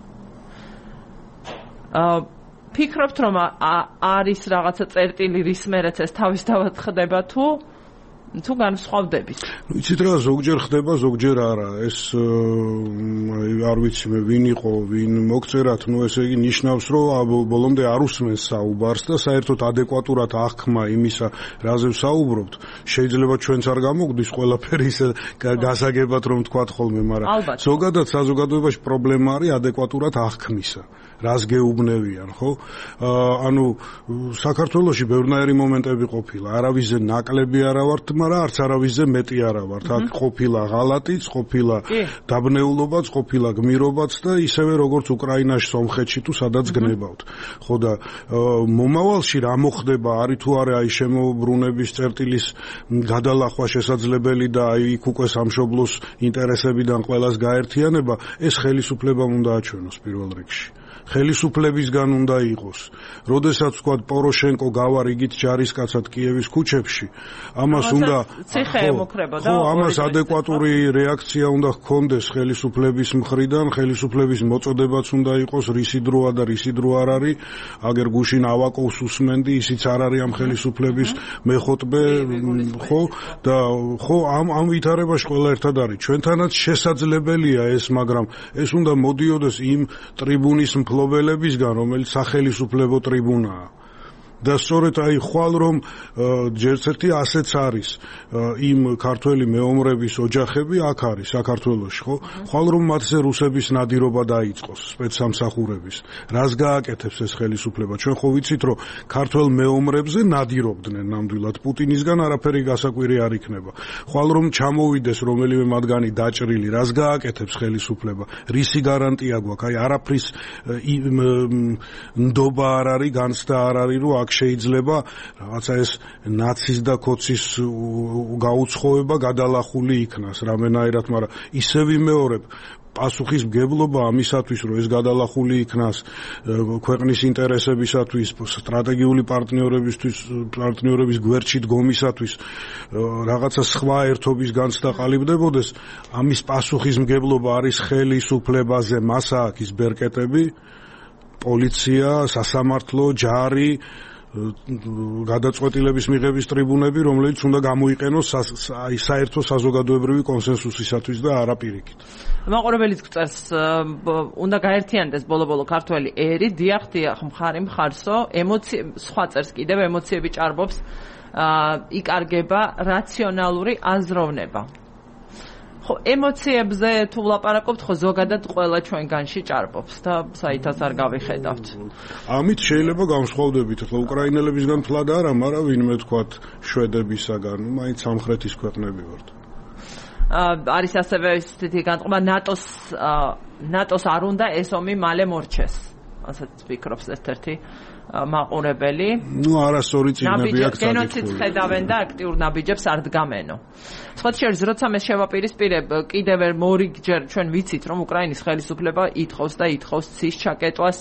ფიქრობთ რომ არის რაღაცა წერტილი რის მერეც ეს თავისთავად ხდება თუ თუ განსხვავდებით. Ვიცით რა ზოგჯერ ხდება, ზოგჯერ არა. ეს არ ვიცი მე ვინ იყო, ვინ მოგწერათ, ნუ ესე იგი ნიშნავს, რომ ბოლომდე არ უსმენს საუბარს და საერთოდ ადეკვატურად აღქმა იმისა, რაზე ვსაუბრობთ. შეიძლება ჩვენც არ გამოგვდის ყველაფერი ისე გასაგებად რომ ვთქვათ ხოლმე, მაგრამ ზოგადად საზოგადოებაში პრობლემა არის ადეკვატურად აღქმისა. რას გეუბნევიან, ხო? ანუ საქართველოში ბევრნაირი მომენტები ყოფილა. არავის ნაკლები არა ვართ მაგრამ არც არავისზე მეტი არა ვართ. აქ ყოფილა ღალატიც, ყოფილა დაბნეულობაც, ყოფილა გმირობაც და ისევე როგორც უკრაინაში, სომხეთში თუ სადაც გნებავთ. ხო და მომავალში რა მოხდება, არის თუ არა აი შემოbrunების წერტილის გადალახვა შესაძლებელი და აი იქ უკვე სამშობლოს ინტერესებიდან ყველას გაერთიანება, ეს ხელისუფლებამ უნდა აჩვენოს პირველ რიგში. ხელისუფლებისგან უნდა იყოს. როდესაც ვთქვა პოროშენკო გავა რიგით ჯარისკაცად კიევის ქუჩებში, ამას უნდა ხო, ამას ადეკვატური რეაქცია უნდა ჰქონდეს ხელისუფლების მხრიდან, ხელისუფლების მოწოდებაც უნდა იყოს რისი დროა და რისი დრო არ არის. აგერ გუშინ ავაკოვს უსმენდი, ისიც არ არის ამ ხელისუფლების მეხოტბე, ხო და ხო ამ ამ ვითარებაში ყველა ერთად არის. ჩვენთანაც შესაძლებელია ეს, მაგრამ ეს უნდა მოდიოდეს იმ ტრიბუნის მფლობელებისგან, რომელიც სახელისუფლებო ტრიბუნაა. და სწორედ აი ხვალ რომ ჯერც ერთი ასეც არის იმ ქართველი მეომრების ოჯახები აქ არის საქართველოში, ხო? ხვალ რომ მათზე რუსების ნადირობა დაიწყოს, სპეცსამსახურების. რას გააკეთებს ეს ხელისუფლება? ჩვენ ხო ვიცით რომ ქართველ მეომრებზე ნადირობდნენ ნამდვილად პუტინისგან არაფერი გასაკვირი არ იქნება. ხვალ რომ ჩამოვიდეს რომელიმე მათგანი დაჭრილი, რას გააკეთებს ხელისუფლება? რისი გარანტია გვაქვს? აი არაფრის ნდობა არ არის, განცდა არ არის რომ შეიძლება რაღაცა ეს ნაცის და კოცის გაუცხოება გადალახული იქნას რამენაირად, მაგრამ ისე ვიმეორებ პასუხისმგებლობა ამისათვის, რომ ეს გადალახული იქნას ქვეყნის ინტერესებისათვის, სტრატეგიული პარტნიორებისთვის, პარტნიორების გვერდში დგომისათვის, რაღაცა სხვა ერთობის განცდა ყალიბდებოდეს, ამის პასუხისმგებლობა არის ხელისუფლებაზე, მას აქვს ის ბერკეტები, პოლიცია, სასამართლო, ჯარი, გადაწყვეტილების მიღების ტრიბუნები, რომელიც უნდა გამოიყენოს აი საერთო საზოგადოებრივი კონსენსუსისათვის და არა პირიქით. მაყურებელიც გწერს, უნდა გაერთიანდეს ბოლო-ბოლო ქართველი ერი, დიახ, დიახ, მხარი მხარსო, ემოციები, სხვა წერს კიდევ ემოციები ჭარბობს, იკარგება რაციონალური აზროვნება. ხო, ემოციებზე თუ ვლაპარაკობთ, ხო ზოგადად ყველა ჩვენგანში ჭარბობს და საითაც არ გავიხედავთ. ამით შეიძლება განსხვავდებით, ახლა უკრაინელებისგან თლად არა, მაგრამ ვინმე თქვათ შვედებისაგან, მაინც სამხრეთის ქვეყნები ვართ. არის ასევე ისეთი განწყობა, ნატოს ნატოს არ უნდა ეს ომი მალე მორჩეს. ასეც ფიქრობს ერთ-ერთი მაყურებელი. ნუ არასწორი წიგნები აქვს. გენოციდს ხედავენ და აქტიურ ნაბიჯებს არ დგამენო. სხვა შორის როცა მე შევაპირისპირებ, კიდევ მორიგჯერ ჩვენ ვიცით, რომ უკრაინის ხელისუფლება ითხოვს და ითხოვს ცის ჩაკეტვას,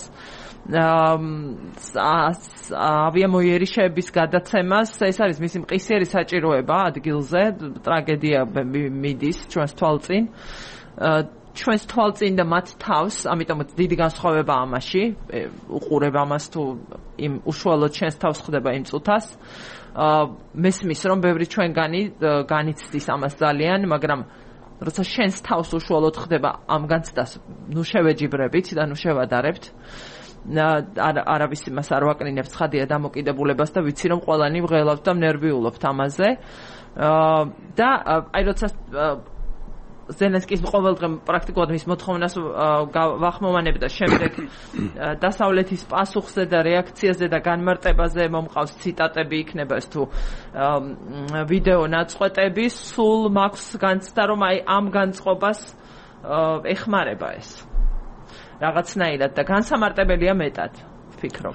ავიამოიერიშეების გადაცემას. ეს არის მისი მყისიერი საჭიროება ადგილზე, ტრაგედია მიდის ჩვენს თვალწინ. ჩვენს თვალწინ და მათ თავს, ამიტომაც დიდი განსხვავება ამაში, უყურებ ამას თუ იმ უშუალოდ ჩვენს თავს ხდება იმ წუთას. მესმის რომ ბევრი ჩვენგანი განიცდის ამას ძალიან, მაგრამ როცა შენს თავს უშუალოდ ხდება ამ განცდას, ნუ შევეჯიბრებით და ნუ შევადარებთ. არავის იმას არ ვაკნინებს ცხადია დამოკიდებულებას და ვიცი რომ ყველანი ვღელავთ და ნერვიულობთ ამაზე. და აი როცა ზელენსკის ყოველდღე პრაქტიკულად მის მოთხოვნას ვახმოვანებ და შემდეგ დასავლეთის პასუხზე და რეაქციაზე და განმარტებაზე მომყავს ციტატები, იქნება ეს თუ ვიდეო ნაწყვეტები, სულ მაქვს განცდა რომ აი ამ განწყობას ეხმარება ეს რაღაცნაირად და განსამარტებელია მეტად ვფიქრობ.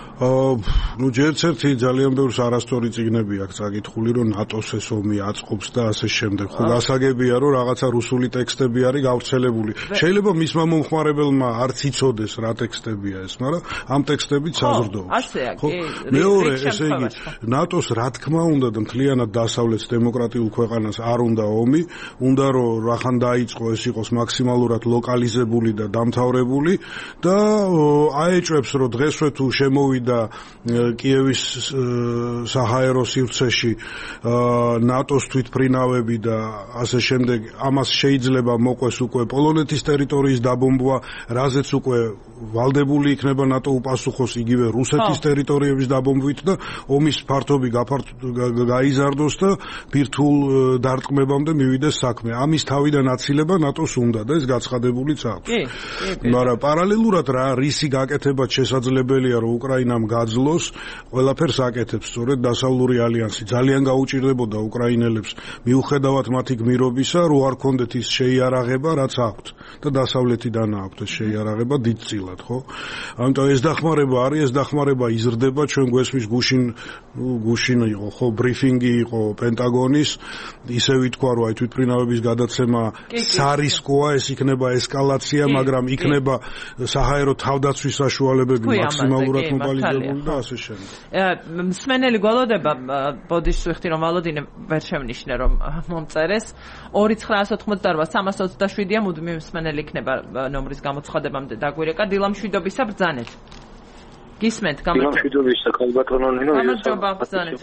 ნუ ჯერც ერთი ძალიან ბევრს არასწორი წიგნები აქვს წაკითხული, რომ ნატოს ეს ომი აწყობს და ასე შემდეგ. ხო გასაგებია, რომ რაღაცა რუსული ტექსტები არის გავრცელებული. შეიძლება მისმა მომხმარებელმა არც იცოდეს რა ტექსტებია ეს, მაგრამ ამ ტექსტებით საზრდოობს. ხო, მეორე, ესე იგი, ნატოს რა თქმა უნდა და მთლიანად დასავლეთს დემოკრატიულ ქვეყანას არ უნდა ომი, უნდა რომ რახან დაიწყო ეს იყოს მაქსიმალურად ლოკალიზებული და დამთავრებული და აეჭვებს, რომ დღესვე თუ შემოვიდა და კიევის საჰაერო სივრცეში ნატოს თვითფრინავები და ასე შემდეგ, ამას შეიძლება მოყვეს უკვე პოლონეთის ტერიტორიის დაბომბვა, რაზეც უკვე ვალდებული იქნება ნატო უპასუხოს იგივე რუსეთის ტერიტორიების დაბომბვით და ომის ფართობი გაიზარდოს და ბირთვულ დარტყმებამდე მივიდეს საქმე. ამის თავიდან აცილება ნატოს უნდა და ეს გაცხადებულიც აქვს. მაგრამ პარალელურად რა რისი გაკეთებაც შესაძლებელია, რომ უკრაინა უკრაინამ გაძლოს, ყველაფერს აკეთებს სწორედ დასავლური ალიანსი. ძალიან გაუჭირდებოდა უკრაინელებს მიუხედავად მათი გმირობისა, რო არ კონდეთ ის შეიარაღება, რაც აქვთ და დასავლეთიდან აქვთ ეს შეიარაღება დიდწილად, ხო? ამიტომ ეს დახმარება არის, ეს დახმარება იზრდება, ჩვენ გვესმის გუშინ, ნუ გუშინ იყო, ხო, ბრიფინგი იყო პენტაგონის, ისე ვიტყვა, რომ აი თვითმფრინავების გადაცემა სარისკოა, ეს იქნება ესკალაცია, მაგრამ იქნება საჰაერო თავდაცვის საშუალებები მაქსიმალურად მობილიზებული და ასე შემდეგ. მსმენელი გველოდება, ბოდიშს ვიხდი რომ ვალოდინე ვერ შემნიშნე რომ მომწერეს ორი ცხრაას ოთხმოცდაოთხ სამას ოცდაშვიდია მუდმივი მსმენელი იქნება ნომრის გამოცხადებამდე დაგვირეკა დილამშვიდობისა ბრძანეთ. გისმენთ გამარჯობა. დილამშვიდობისა ქალბატონო ნინო. გამარჯობა ბრძანეთ.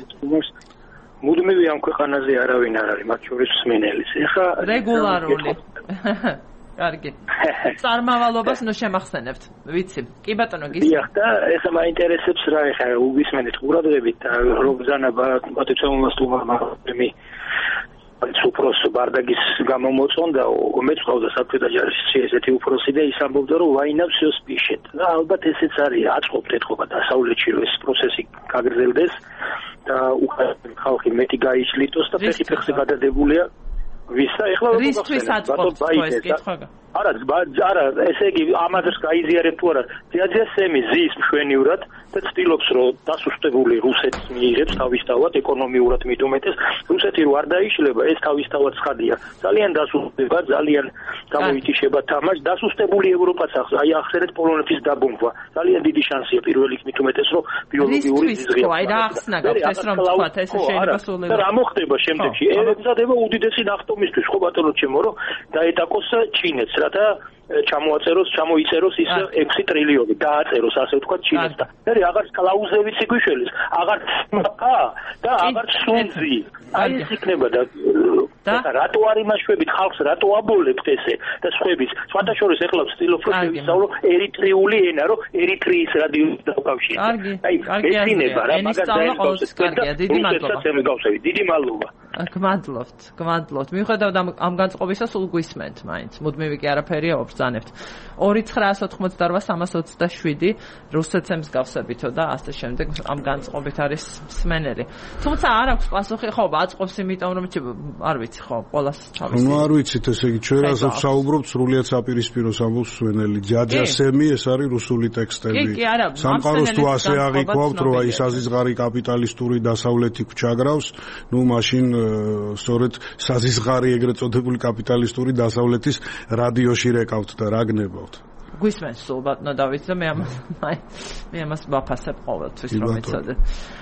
მუდმივი ამ ქვეყანაზე არავინ არ არის, მათ შორის მსმენელის. ეხა რეგულარული. კარგი. წარმავალობას ნუ შემახსენებთ. ვიცი. კი ბატონო გისმენთ. დიახ და ეხა მაინტერესებს რა ეხა უგისმენთ ყურადღებით რომ ბრძანა პატიცემულას თუმამი სუპროს ბარდაგის გამომოწონდა მეწყავდა საფრთხეთა ჯარისში ესეთი უფროსი და ის ამბობდა რომ ვაინავს ის პიშეთ და ალბათ ესეც არის აწყობთ ეთქობა დასავლეთში რომ ეს პროცესი გაგრძელდეს და უკრაინის ხალხი მეტი გაიშლიტოს და ფეხი ფეხზე გადადებულია ვისა ეხლა რისთვის აწყობთ ეს კითხვა არა არა ესე იგი ამაზეც გაიზიარებ თუ არა ძიაძიასემი ზის მშვენივრად და ცდილობს რომ დასუსტებული რუსეთს მიიღებს თავისთავად ეკონომიურად მიდუმეტეს რუსეთი რო არ დაიშლება ეს თავისთავად ცხადია ძალიან დასუსტება ძალიან გამოიტიშება თამაში დასუსტებული ევროპაც ახს აი ახსენეთ პოლონეთის დაბომბვა ძალიან დიდი შანსია პირველ რიგით მიდუმეტეს რომ ბიოლოგიური ზიზღია აი რა ახსნა გაქვს ეს რომ თქვათ ეს შეიძლება სულ და რა მოხდება შემდეგში ემზადება უდიდესი ნახტომისთვის ხო ბატონო ჩემო რომ დაეტაკოს ჩინეთს რათა ჩამოაწეროს, ჩამოიწეროს ის ექვსი ტრილიონი, დააწეროს ასე ვთქვათ ჩინეთს და მე აღარ კлауზევიც იგვიშველის, აღარ მაკა და აღარ სუნძი. აი ეს იქნება და და რატო არ იმაშვებით ხალხს, რატო აბოლებთ ესე და სხვების. სხვათა შორის ეხლა ვცდილობ რომ შევისწავლო ერიტრიული ენა, რომ ერიტრიის რადიოს დაკავშირებით. აი, ეცინება რა მაგას დაიწყოს კარგია, დიდი მადლობა. დიდი მადლობა. გმადლობთ, გმადლობთ. მიუხედავად ამ განწყობისა სულ გვისმენთ მაინც. მუდმივი კი არაფერია ვბრძანებთ. ორი ცხრაას ოთხმოცდაოთხ სამას ოცდაშვიდი რუსეთს ემსგავსებითო და ასე შემდეგ ამ განწყობით არის მსმენელი. თუმცა არ აქვს პასუხი, ხო, აწყობს იმიტომ რომ არ ვიცი, ხო, ყოველას თავისი. ნუ არ ვიცით, ესე იგი ჩვენ რასაც საუბრობთ, სრულიად საპირისპიროს ამბობს მსმენელი. ჯაჯასემი ეს არის რუსული ტექსტები. კი, კი, არა. სამყაროს თუ ასე აღიქვავთ, რომ აი საზიზღარი კაპიტალისტური დასავლეთი გვჩაგრავს, ნუ მაშინ სწორედ საზიზღარი ეგრეთ წოდებული კაპიტალისტური დასავლეთის რადიოში რეკავთ და რა გნებავთ. გვისმენთ სულ ბატონო დავით და მე ამას მე ამას ვაფასებ ყოველთვის რომ ეცადე.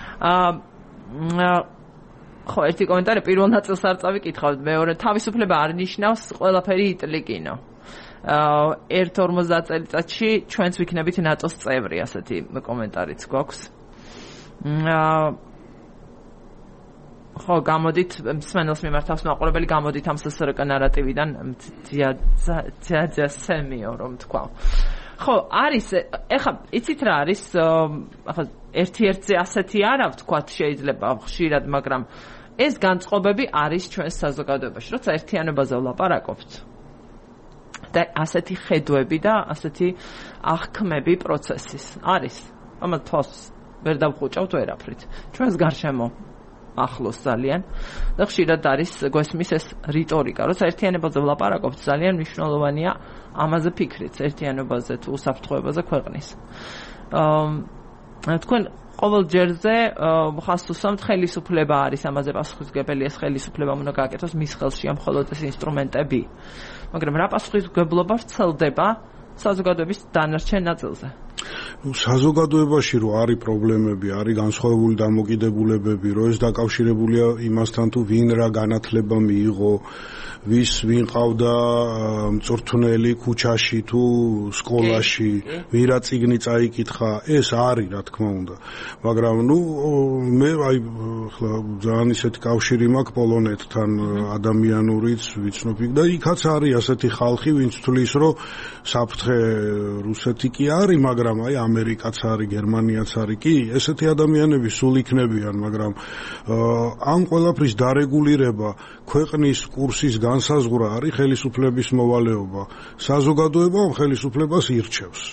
აა ხო, ერთი კომენტარი პირველ ნაწილს არ წავიკითხავთ, მეორე თავისუფლება არ ნიშნავს ყველაფერი იტლიკინო. აა ერთ ორმოცდაათ წელიწადში ჩვენც ვიქნებით ნატოს წევრი, ასეთი კომენტარიც გვაქვს. აა ხო, გამოდით მსმენელს მიმართავს მაყურებელი, გამოდით ამ სსრკ ნარატივიდან ძიაძიასემიო რომ თქვა. ხო, არის, ეხლა იცით რა არის, ახლა ერთ-ერთზე ასეთი არა ვთქვათ შეიძლება ხშირად, მაგრამ ეს განწყობები არის ჩვენს საზოგადოებაში, როცა ერთიანობაზე ვლაპარაკობთ. და ასეთი ხედვები და ასეთი აღქმები პროცესის არის. ამათ თავს ვერ დავხუჭავთ ვერაფრით. ჩვენს გარშემო ახლოს ძალიან და ხშირად არის გვესმის ეს რიტორიკა, როცა ერთიანობაზე ვლაპარაკობთ, ძალიან მნიშვნელოვანია ამაზე ფიქრიც, ერთიანობაზე თუ უსაფრთხოებაზე ქვეყნის. აა თქვენ ყოველ ჯერზე ხას უსვამთ ხელისუფლება არის ამაზე პასუხისმგებელი, ეს ხელისუფლება უნდა გააკეთოს, მის ხელშია მხოლოდ ეს ინსტრუმენტები. მაგრამ რა პასუხისმგებლობა ვრცელდება საზოგადოების დანარჩენ ნაწილზე? ნუ საზოგადოებაში რო არის პრობლემები, არის განსხვავებული დამოკიდებულებები, რომ ეს დაკავშირებულია იმასთან თუ ვინ რა განათლება მიიღო, ვის ვინ ყავდა მწვრთნელი ქუჩაში თუ სკოლაში, ვინ რა წიგნი წაიკითხა, ეს არის რა თქმა უნდა. მაგრამ ნუ მე აი ხლა ძალიან ისეთი კავშირი მაქვს პოლონეთთან ადამიანურიც ვიცნობ და იქაც არის ასეთი ხალხი, ვინც თვლის, რომ საფრთხე რუსეთი კი არის, მაგრამ აი ამერიკაც არის, გერმანიაც არის, კი, ესეთი ადამიანები სულ იქნებიან, მაგრამ ამ ყველაფრის დარეგულირება, ქვეყნის კურსის განსაზღვრა არის ხელისუფლების მოვალეობა. საზოგადოება ამ ხელისუფლებას ირჩევს.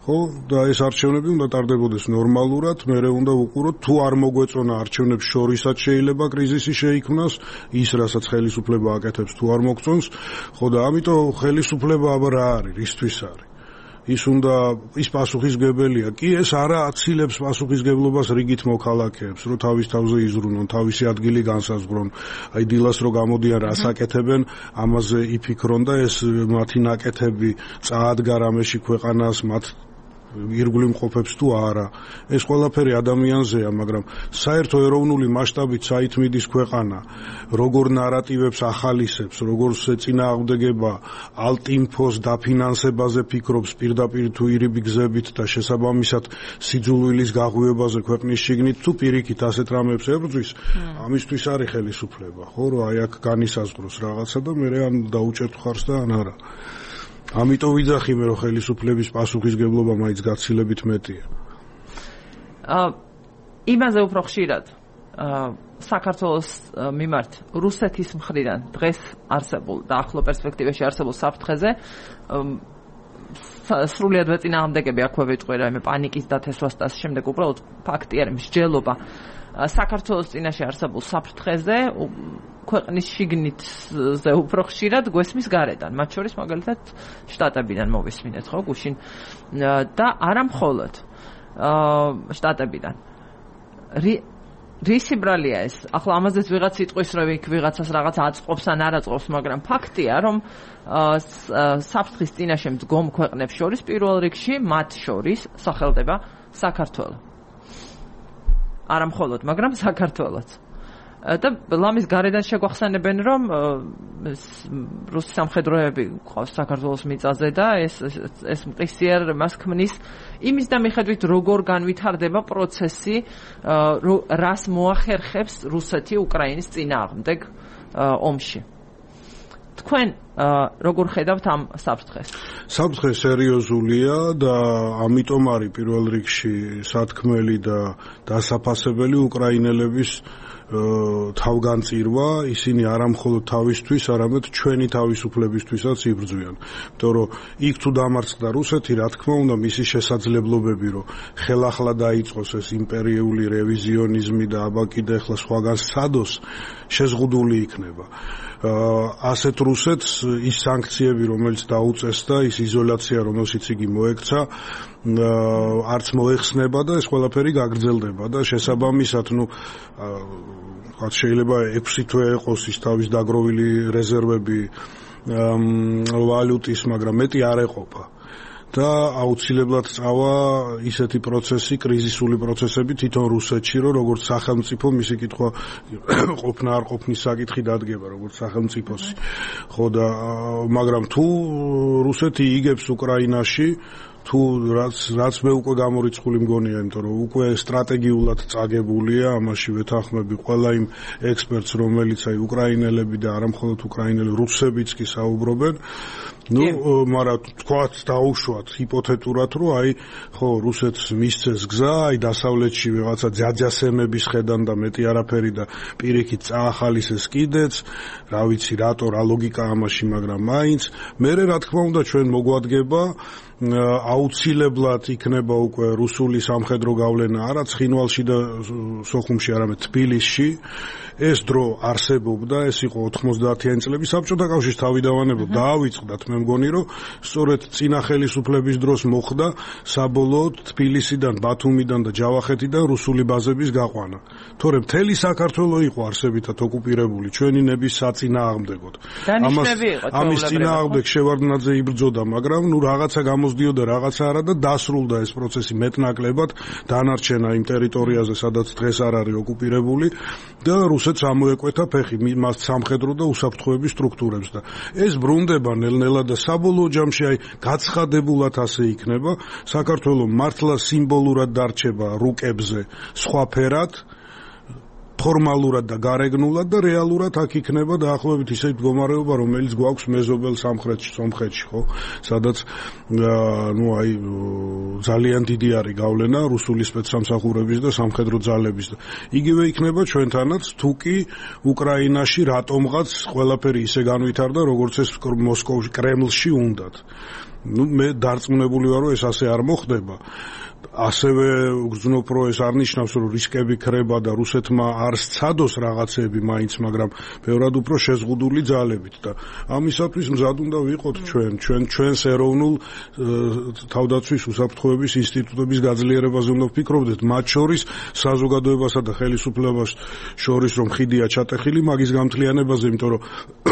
ხო და ეს არჩევნები უნდა ტარდებოდეს ნორმალურად, მერე უნდა უყუროთ თუ არ მოგვეწონა არჩევნებს შორისაც შეიძლება კრიზისი შეიქმნას, ის რასაც ხელისუფლება აკეთებს თუ არ მოგწონს, ხო და ამიტომ ხელისუფლება აბა რა არის, რისთვის არის? ის უნდა ის პასუხისგებელია. კი ეს არა აცილებს პასუხისგებლობას რიგით მოქალაქეებს, რომ თავის თავზე იზრუნონ, თავისი ადგილი განსაზღვრონ. აი დილას რო გამოდიან რას აკეთებენ, ამაზე იფიქრონ და ეს მათი ნაკეთები წაადგა რამეში ქვეყანას, მათ ირგვლივ მყოფებს თუ არა. ეს ყველაფერი ადამიანზეა, მაგრამ საერთო ეროვნული მასშტაბით საით მიდის ქვეყანა, როგორ ნარატივებს ახალისებს, როგორ წინააღმდეგება ალტინფოს დაფინანსებაზე ფიქრობს პირდაპირ თუ ირიბი გზებით და შესაბამისად სიძულვილის გაღვივებაზე ქვეყნის შიგნით თუ პირიქით ასეთ რამებს ებრძვის, ამისთვის არის ხელისუფლება, ხო, რომ აი აქ განისაზღვროს რაღაცა და მე ან დაუჭერთ ხარს და ან არა. ამიტომ ვიძახი მე რომ ხელისუფლების პასუხისგებლობა მაინც გაცილებით მეტია. აა იმაზე უფრო ხშირად აა საქართველოს მიმართ რუსეთის მხრიდან დღეს არსებულ და ახლო პერსპექტივაში არსებულ საფრთხეზე სრულიად ვეწინააღმდეგები აქვე ვიტყვი რა, მე პანიკის დათესვას და შემდეგ უბრალოდ ფაქტი არის მსჯელობა საქართველოს წინაშე არსებულ საფრთხეზე ქვეყნის შიგნითზე უფრო ხშირად გვესმის გარედან, მათ შორის მაგალითად შტატებიდან მოვისმინეთ, ხო, გუშინ და არა მხოლოდ შტატებიდან. რისი ბრალია ეს? ახლა ამაზეც ვიღაც იტყვის, რომ იქ ვიღაცას რაღაც აწყობს ან არ აწყობს, მაგრამ ფაქტია, რომ საფრთხის წინაშე მდგომ ქვეყნებს შორის პირველ რიგში მათ შორის სახელდება საქართველო. არა მხოლოდ, მაგრამ საქართველოც. და ლამის გარედან შეგვახსენებენ, რომ რუსი სამხედროები ყავს საქართველოს მიწაზე და ეს ეს მყისიერ მას ქმნის იმის და მიხედვით როგორ განვითარდება პროცესი, რას მოახერხებს რუსეთი უკრაინის წინააღმდეგ ომში. თქვენ როგორ ხედავთ ამ საფრთხეს? საფრთხე სერიოზულია და ამიტომ არის პირველ რიგში სათქმელი და დასაფასებელი უკრაინელების თავგანწირვა, ისინი არა მხოლოდ თავისთვის, არამედ ჩვენი თავისუფლებისთვისაც იბრძვიან. იმიტომ რომ იქ თუ დამარცხდა რუსეთი, რა თქმა უნდა, მისი შესაძლებლობები, რომ ხელახლა დაიწყოს ეს იმპერიული რევიზიონიზმი და აბა კიდე ახლა სხვაგან სადოს შეზღუდული იქნება. ასეთ რუსეთს ის სანქციები, რომელიც დაუწეს და ის იზოლაცია, რომელშიც იგი მოექცა, არც მოეხსნება და ეს ყველაფერი გაგრძელდება და შესაბამისად, ну, შეიძლება ექვსი თვე ეყოს ის თავის დაგროვილი რეზერვები ვალუტის, მაგრამ მეტი არ ეყოფა. და აუცილებლად წავა ისეთი პროცესი, კრიზისული პროცესები თვითონ რუსეთში, რომ როგორც სახელმწიფო მისი კითხვა ყოფნა არ ყოფნის საკითხი დადგება, როგორც სახელმწიფოსი. ხო და მაგრამ თუ რუსეთი იგებს უკრაინაში, თუ რაც რაც მე უკვე გამორიცხული მგონია, იმიტომ რომ უკვე სტრატეგიულად წაგებულია, ამაში ვეთანხმები ყველა იმ ექსპერტს, რომელიც აი უკრაინელები და არა მხოლოდ უკრაინელი, რუსებიც კი საუბრობენ. ну, მაგრამ თქვათ დაუშვათ ჰიპოთეტურად, რომ აი ხო რუსეთს მისცეს გზა, აი დასავლეთში ვიღაცა ჯაჯასემების ხედან და მეტი არაფერი და პირიქით წაახალისეს კიდეც, რა ვიცი, რატო რა ლოგიკა ამაში, მაგრამ მაინც მე რა თქმა უნდა ჩვენ მოგვადგება აუცილებლად იქნება უკვე რუსული სამხედრო გავლენა არა ცხინვალში და სოხუმში, არამედ თბილისში. ეს დრო არსებობდა, ეს იყო ოთხმოცდაათიანი წლების საბჭოთა კავშირის თავიდანვანებო დაავიწყდათ, მე მგონი, რომ სწორედ წინა ხელისუფლების დროს მოხდა საბოლოოდ თბილისიდან, ბათუმიდან და ჯავახეთიდან რუსული ბაზების გაყვანა. თორემ მთელი საქართველო იყო არსებითად ოკუპირებული ჩვენი ნების საწინააღმდეგოდ. ამის წინააღმდეგ შევარდნაძე იბრძოდა, მაგრამ ნუ რაღაცა გამოსდიოდა, რაღაცა არა და დასრულდა ეს პროცესი მეტნაკლებად, დანარჩენა იმ ტერიტორიაზე, სადაც დღეს არ არის ოკუპირებული და რუსეთს ამოეკვეთა ფეხი მას სამხედრო და უსაფრთხოების სტრუქტურებს და ეს ბრუნდება ნელ-ნელა და საბოლოო ჯამში აი გაცხადებულად ასე იქნება, საქართველო მართლა სიმბოლურად დარჩება რუკებზე სხვაფერად, ფორმალურად და გარეგნულად და რეალურად აქ იქნება დაახლოებით ისეთი მდგომარეობა, რომელიც გვაქვს მეზობელ სამხრეთში, სომხეთში, ხო? სადაც ну აი ძალიან დიდი არის გავლენა რუსული სპეცსამსახურების და სამხედრო ძალების და იგივე იქნება ჩვენთანაც, თუკი უკრაინაში რატომღაც ყველაფერი ისე განვითარდა, როგორც ეს მოსკოვში, კრემლში უნდათ. ნუ მე დარწმუნებული ვარ, რომ ეს ასე არ მოხდება. ასევე გრძნობ, რომ ეს არ ნიშნავს, რომ რისკები ქრება და რუსეთმა არ სცადოს რაღაცები მაინც, მაგრამ ბევრად უფრო შეზღუდული ძალებით და ამისათვის მზად უნდა ვიყოთ ჩვენ, ჩვენ ჩვენს ეროვნულ თავდაცვის უსაფრთხოების ინსტიტუტების გაძლიერებაზე უნდა ვფიქრობდეთ, მათ შორის საზოგადოებასა და ხელისუფლებას შორის, რომ ხიდია ჩატეხილი მაგის გამთლიანებაზე, იმიტომ რომ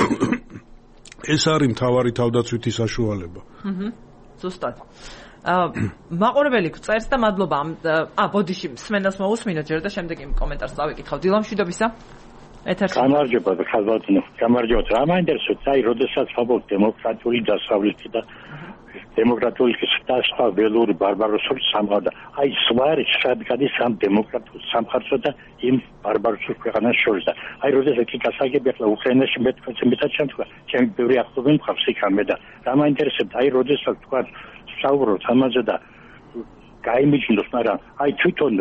ეს არის მთავარი თავდაცვითი საშუალება. აჰა. ზუსტად. აა მაყურებელი წერს და მადლობა. აა ბოდიში სმენას მოусმინოთ ჯერ და შემდეგ იმ კომენტარს წავიკითხავ. დილამ მშვიდობისა. ეთერში. გამარჯობა და ხალბატონო. გამარჯობა. რა მაინტერესებს, აი, როდესაც ვაბობ დემოკრატიული დასავლეთი და დემოკრატიული სხვა ველური ბარბაროსური სამყარო და აი სვარი შრადგადის ამ დემოკრატიულ სამყაროსა და იმ ბარბაროსურ ქვეყანას შორის და აი როდესაც კი გასაგები ახლა უკრაინაში მე თქვენ მეტად შემთხვევა ჩემი ბევრი ახლობელი მყავს იქამდე და რა მაინტერესებს აი როდესაც თქვა საუბრობთ ამაზე და გაიმიჯნოს მაგრამ აი თვითონ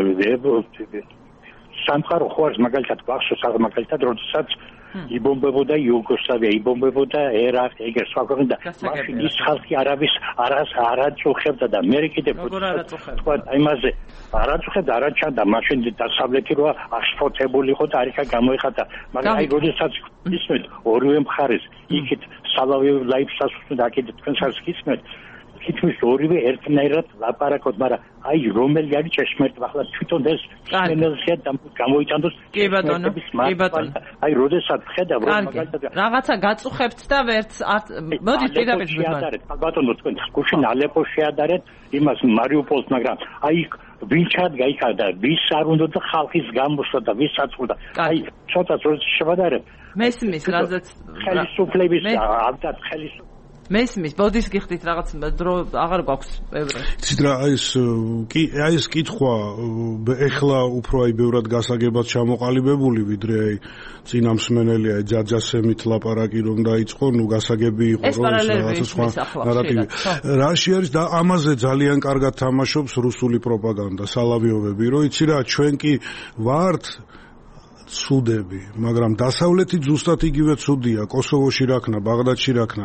სამყარო ხო არის მაგალითად გვახსოვს მაგალითად როდესაც იბომბებოდა იუგოსლავია, იბომბებოდა ერაყი, ეგრე სხვა ქვეყნები და მაშინ ის ხალხი არავის არას არაწუხებდა და მე კიდე თქვა იმაზე არაწუხებდა, არაჩანდა მაშინ დასავლეთი როა აღშფოთებული იყო და არიქა გამოიხატა, მაგრამ აი როდესაც ისმეთ ორივე მხარეს იქით სალავიო ლაიფსას და აქეთ თქვენსაც ისმეთ თითქმის ორივე ერთნაირად ლაპარაკობთ, მაგრამ აი რომელი არის ჭეშმარიტი ახლა თვითონ ეს სცენარია და გამოიტანოს კი ბატონო, კი ბატონო. აი როდესაც ხედავ რომ მაგალითად რაღაცა გაწუხებთ და ვერც მოდი პირდაპირ შეადარეთ ბატონო თქვენ გუშინ ალეპოს შეადარეთ იმას მარიუპოლს, მაგრამ აი ვინ ჩადგა იქ და ვის არ უნდა და ხალხის გამოსვლა და ვის აწყვდა აი ცოტა როდესაც შევადარებ მესმის რაზეც ხელისუფლების ავდათ ხელისუფლების მესმის ბოდის გიხდით რაღაც დრო აღარ გვაქვს ბევრი. იცით რა ეს კი აი ეს კითხვა ეხლა უფრო აი ბევრად გასაგებად ჩამოყალიბებული ვიდრე აი წინამსმენელი აი ჯაჯასემით ლაპარაკი რომ დაიწყო, ნუ გასაგები იყო რომ ეს რაღაცა სხვა ნარატივი. რაში არის და ამაზე ძალიან კარგად თამაშობს რუსული პროპაგანდა, სალავიოვები, რომ იცი რა ჩვენ კი ვართ ცუდები, მაგრამ დასავლეთი ზუსტად იგივე ცუდია, კოსოვოში რაქნა, ბაღდადში რაქნა.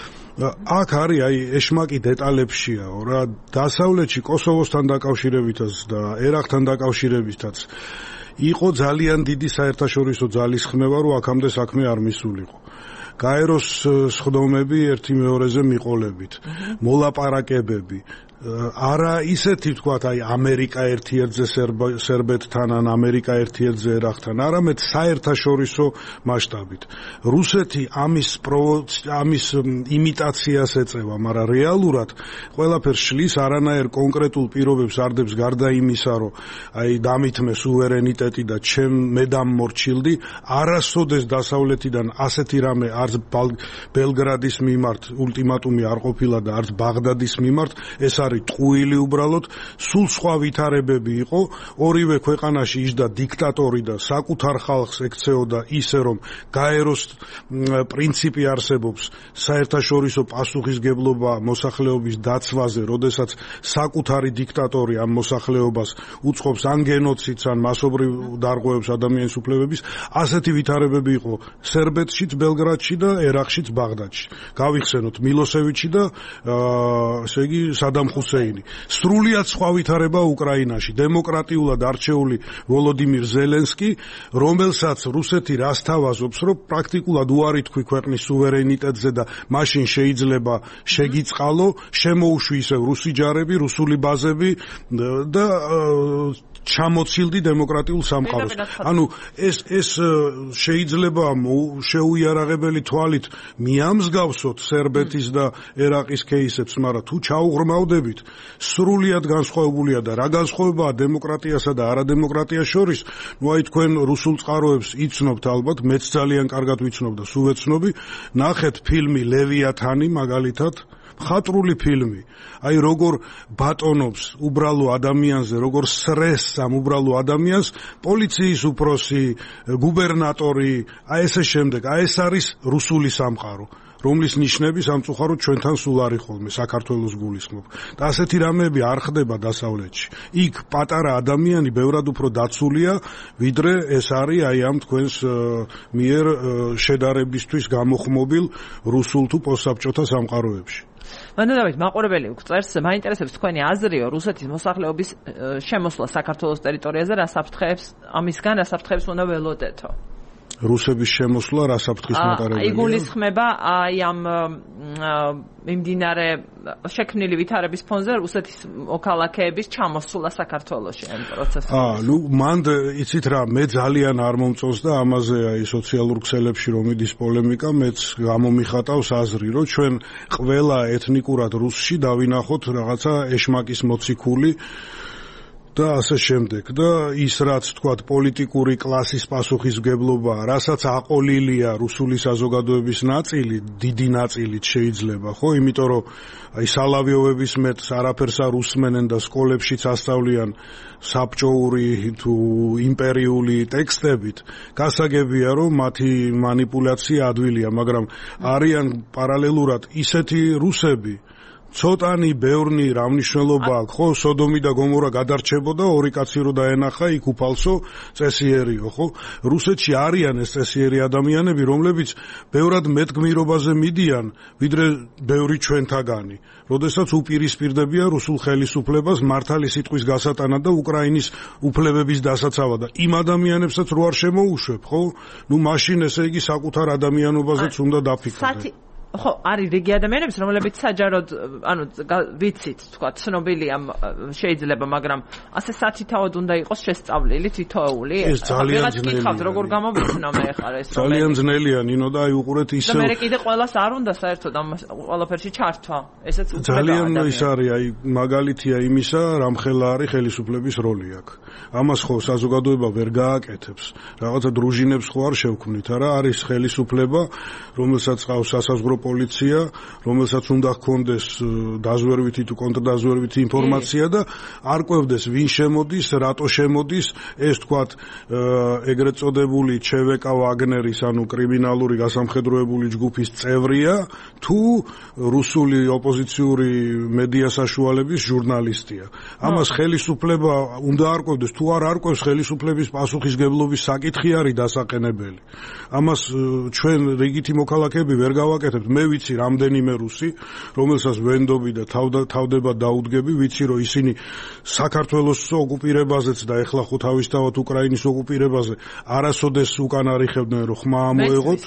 აქ არის აი ეშმაკი დეტალებშიაო რა დასავლეთში კოსოვოსთან დაკავშირებითაც და ერაყთან დაკავშირებითაც იყო ძალიან დიდი საერთაშორისო ძალის ხმევა რომ აქამდე საქმე არ მისულიყო გაეროს სხდომები ერთი მეორეზე მიყოლებით მოლაპარაკებები არა ისეთი თქვათ აი ამერიკა ერთ-ერთზე სერბეთთან ან ამერიკა ერთ-ერთზე ერაყთან, არამედ საერთაშორისო მასშტაბით. რუსეთი ამის ამის იმიტაციას ეწევა, მაგრამ რეალურად ყველაფერს შლის არანაირ კონკრეტულ პირობებს არდებს გარდა იმისა, რომ აი დამითმე სუვერენიტეტი და ჩემ მე დამმორჩილდი, არასოდეს დასავლეთიდან ასეთი რამე არც ბელგრადის მიმართ ულტიმატუმი არ ყოფილა და არც ბაღდადის მიმართ, ეს არის ტყუილი უბრალოდ სულ სხვა ვითარებები იყო ორივე ქვეყანაში იჯდა დიქტატორი და საკუთარ ხალხს ექცეოდა ისე რომ გაეროს პრინციპი არსებობს საერთაშორისო პასუხისგებლობა მოსახლეობის დაცვაზე როდესაც საკუთარი დიქტატორი ამ მოსახლეობას უწყობს ან გენოციდს ან მასობრივ დარღვევებს ადამიანის უფლებების ასეთი ვითარებები იყო სერბეთშიც ბელგრადში და ერაყშიც ბაღდადში გავიხსენოთ მილოსევიჩი და ესე იგი სადამ ხუსეინი. სრულიად სხვა ვითარება უკრაინაში. დემოკრატიულად არჩეული ვოლოდიმირ ზელენსკი, რომელსაც რუსეთი რას თავაზობს, რომ პრაქტიკულად უარი თქვი ქვეყნის სუვერენიტეტზე და მაშინ შეიძლება შეგიწყალო, შემოუშვი ისევ რუსი ჯარები, რუსული ბაზები და ჩამოცილდი დემოკრატიულ სამყაროს. ანუ ეს ეს შეიძლება შეუიარაღებელი თვალით მიამსგავსოთ სერბეთის და ერაყის кейსებს, მაგრამ თუ ჩაუღრმავდებით, სრულიად განსხვავებულია და რა განსხვავებაა დემოკრატიასა და არადემოკრატიას შორის, ნუ აი თქვენ რუსულ წყაროებს იცნობთ ალბათ, მეც ძალიან კარგად ვიცნობ და სულ ვეცნობი, ნახეთ ფილმი ლევიათანი მაგალითად ხატრული ფილმი. აი როგორ ბატონობს უბრალო ადამიანზე, როგორ სრესს ამ უბრალო ადამიანს პოლიციის უფროსი, გუბერნატორი, აი ესე შემდეგ. აი ეს არის რუსული სამყარო. რომლის ნიშნები სამწუხაროდ ჩვენთან სულ არის ხოლმე საქართველოს გულისხმობ. და ასეთი რამეები არ ხდება დასავლეთში. იქ პატარა ადამიანი ბევრად უფრო დაცულია, ვიდრე ეს არის აი ამ თქვენს მიერ შედარებისთვის გამოხმობილ რუსულ თუ პოსტსაბჭოთა სამყაროებში. მანდა დავით მაყურებელი უწერს, მაინტერესებს თქვენი აზრიო რუსეთის მოსახლეობის შემოსვლა საქართველოს ტერიტორიაზე, რა საფრთხეებს ამისგან რა საფრთხეებს უნდა ველოდეთო? რუსების შემოსვლა რა საფრთხის მატარებელია? იგულისხმება აი ამ მიმდინარე შექმნილი ვითარების ფონზე რუსეთის მოქალაქეების ჩამოსვლა საქართველოში ამ პროცესში. აა, ნუ მანდ იცით რა, მე ძალიან არ მომწონს და ამაზე აი სოციალურ ქსელებში რომ მიდის პოლემიკა, მეც გამომიხატავს აზრი, რომ ჩვენ ყველა ეთნიკურად რუსში დავინახოთ რაღაცა ეშმაკის მოციქული და ასე შემდეგ და ის რაც თქვათ პოლიტიკური კლასის პასუხისმგებლობა, რასაც აყოლილია რუსული საზოგადოების ნაწილი, დიდი ნაწილით შეიძლება, ხო? იმიტომ რომ აი სალავიოვების მეტს არაფერს არ უსმენენ და სკოლებშიც ასწავლიან საბჭოური თუ იმპერიული ტექსტებით, გასაგებია რომ მათი манипуляცია ადვილია, მაგრამ არიან პარალელურად ისეთი რუსები ცოტანი ბევრნი რა მნიშვნელობა აქვს, ხო? სოდომი და გომორა გადარჩებოდა, ორი კაცი რო დაენახა, იქ უფალსო წესიერიო, ხო? რუსეთში არიან ეს წესიერი ადამიანები, რომლებიც ბევრად მეტ გმირობაზე მიდიან, ვიდრე ბევრი ჩვენთაგანი. როდესაც უპირისპირდებიან რუსულ ხელისუფლებას მართალი სიტყვის გასატანად და უკრაინის უფლებების დასაცავად. და იმ ადამიანებსაც რო არ შემოუშვებ, ხო? ნუ მაშინ ესე იგი საკუთარ ადამიანობაზეც უნდა დაფიქრდე. ხო, არის რიგი ადამიანების, რომლებიც საჯაროდ, ანუ ვიცით, თქვა, ცნობილია შეიძლება, მაგრამ ასე სათითაოდ უნდა იყოს შესწავლილი თითოეული. ეს ძალიან ძნელია. ვიღაც როგორ გამოვიხსნა მე ხარ ეს. ძალიან ძნელია, ნინო და აი უყურეთ ისე. და მე კიდე ყველას არ უნდა საერთოდ ამ ყველაფერში ჩართვა. ესეც უცებ ძალიან ის არის, აი მაგალითია იმისა, რამხელა არის ხელისუფლების როლი აქ. ამას ხო საზოგადოება ვერ გააკეთებს. რაღაცა დრუჟინებს ხო არ შევქმნით, არა? არის ხელისუფლება, რომელსაც ყავს სასაზღვრო პოლიცია, რომელსაც უნდა ჰქონდეს დაზვერვითი თუ კონტრდაზვერვითი ინფორმაცია და არ ყვევდეს ვინ შემოდის, რატო შემოდის, ეს თქვათ ეგრეთ წოდებული ჩევეკა ვაგნერის, ანუ კრიმინალური გასამხედროებული ჯგუფის წევრია, თუ რუსული ოპოზიციური მედია საშუალების ჟურნალისტია. ამას ხელისუფლება უნდა არ ყვევდეს, თუ არ არ ყვევს ხელისუფლების პასუხისმგებლობის საკითხი არის დასაყენებელი. ამას ჩვენ რიგითი მოქალაქეები ვერ გავაკეთებთ. მე ვიცი რამდენიმე რუსი, რომელსაც ვენდობი და თავდება დაუდგები, ვიცი რომ ისინი საქართველოს ოკუპირებაზეც და ეხლა ხო თავისთავად უკრაინის ოკუპირებაზე არასოდეს უკან არიხებდნენ რომ ხმა ამოეღოთ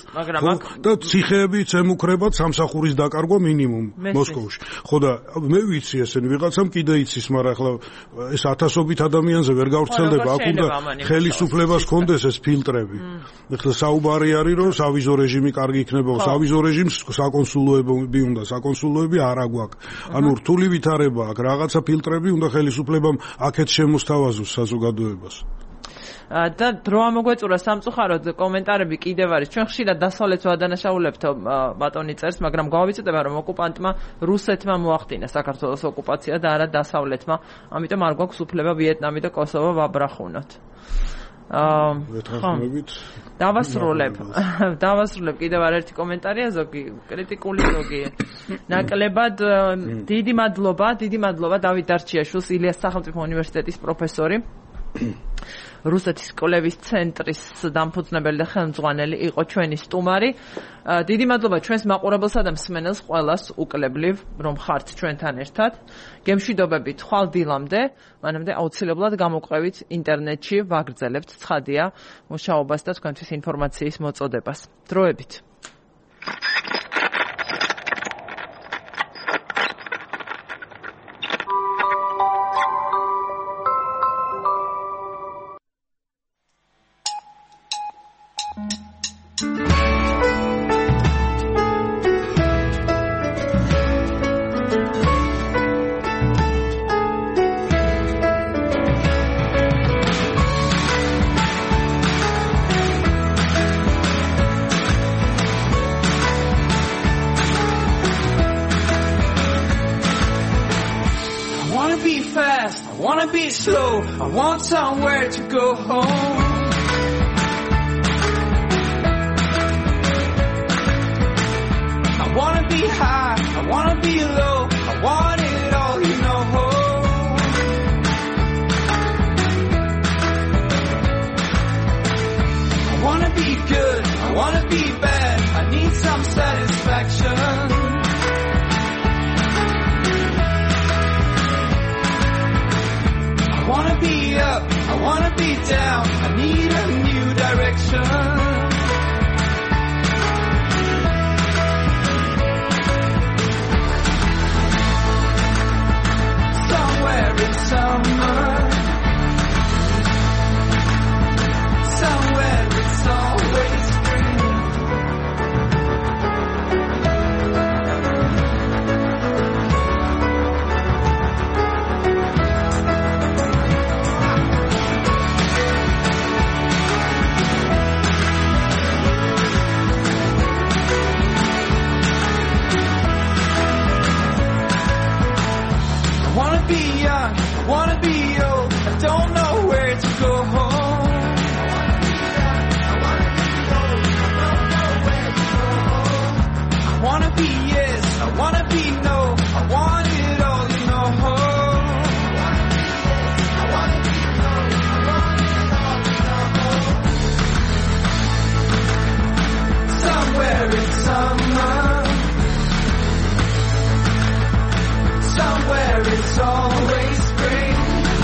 და ციხეებიც ემუქრებათ სამსახურის დაკარგვა მინიმუმ მოსკოვში. ხო და მე ვიცი ესენი ვიღაცამ კიდე იცის, მაგრამ ეხლა ეს ათასობით ადამიანზე ვერ გავრცელდება, აქ უნდა ხელისუფლებას ჰქონდეს ეს ფილტრები. ეხლა საუბარი არის რომ სავიზო რეჟიმი კარგი იქნება, სავიზო რეჟიმს საკონსულოები უნდა, საკონსულოები არ აგვაქვს. ანუ რთული ვითარება აქვს, რაღაცა ფილტრები უნდა ხელისუფლებამ აქეთ შემოსთავაზოს საზოგადოებას. და დრო ამოგვეწურა სამწუხაროდ კომენტარები კიდევ არის. ჩვენ ხშირად დასავლეთს ვადანაშაულებთ ბატონი წერს, მაგრამ გავავიწედება რომ ოკუპანტმა რუსეთმა მოახდინა საქართველოს ოკუპაცია და არა დასავლეთმა. ამიტომ არ გვაქვს უფლება ვიეტნამი და კოსოვო ვაბრახუნოთ. აა ვეთანხმებით. დავასრულებ. დავასრულებ კიდევ ერთი კომენტარია, ზოგი კრიტიკული, ზოგი ნაკლებად. დიდი მადლობა, დიდი მადლობა დავით დარჩიაშვილს, ილიას სახელმწიფო უნივერსიტეტის პროფესორი. რუსეთის კვლევის ცენტრის დამფუძნებელი და ხელმძღვანელი იყო ჩვენი სტუმარი. დიდი მადლობა ჩვენს მაყურებელსა და მსმენელს ყველას უკლებლივ, რომ ხართ ჩვენთან ერთად. გემშვიდობებით ხვალ დილამდე, მანამდე აუცილებლად გამოგვყევით ინტერნეტში, ვაგრძელებთ ცხადია მუშაობას და თქვენთვის ინფორმაციის მოწოდებას. დროებით. I want somewhere to go home. I be good, I wanna be bad, I need some satisfaction. I wanna be up, I wanna be down, I need a new direction. Somewhere in summer, somewhere it's always spring. I wanna be young, I wanna be old, I don't know where to go home. I wanna be yes, I wanna be no, I want it all, you know. I wanna be no, I want it all, you know. Somewhere in summer, somewhere it's always spring.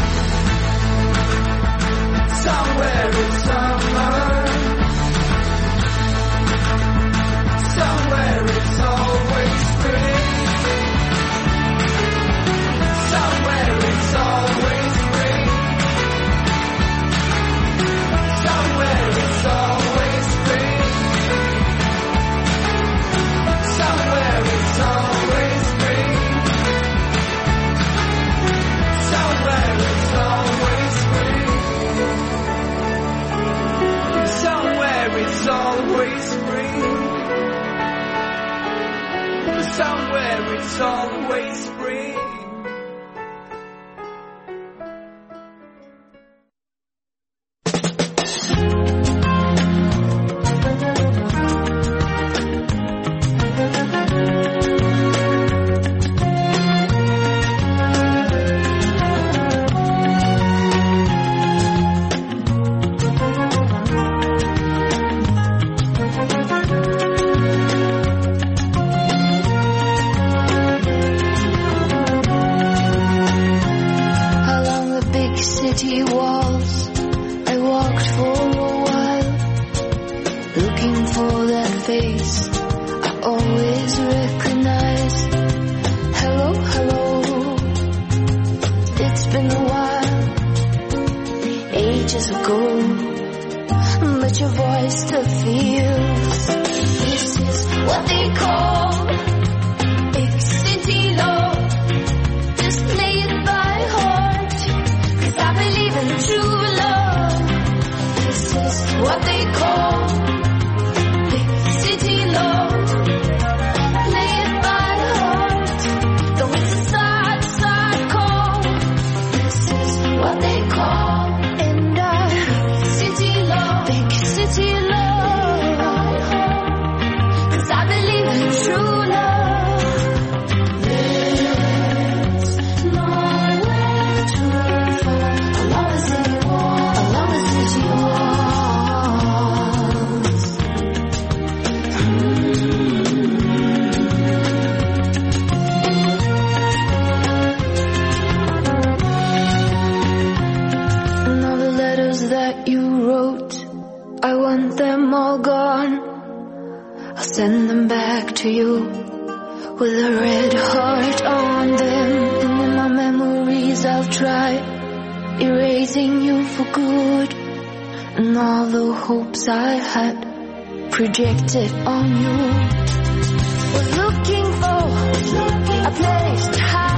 Somewhere in summer, somewhere it's always spring. Somewhere it's always spring. Somewhere it's always spring. Somewhere it's always spring. Somewhere it's always spring. Somewhere it's always spring. Somewhere it's always spring. City walls, I walked for a while, looking for that face I always recognize. Hello, hello, it's been a while, ages ago, but your voice still feels. This is what they call big city love. Just play it by heart, I believe in true love. This is what they call big city love. Play it by heart, though it's a sad, sad call. This is what they call, and I, big city love, big city love. 'Cause I believe in true love. There's nowhere to run from. Along the city walls, along the city walls. And all the letters that you wrote, I want them all gone. I'll send them back to you with a red heart on them. And in my memories I'll try erasing you for good, and all the hopes I had projected on you. Was looking for a place to hide.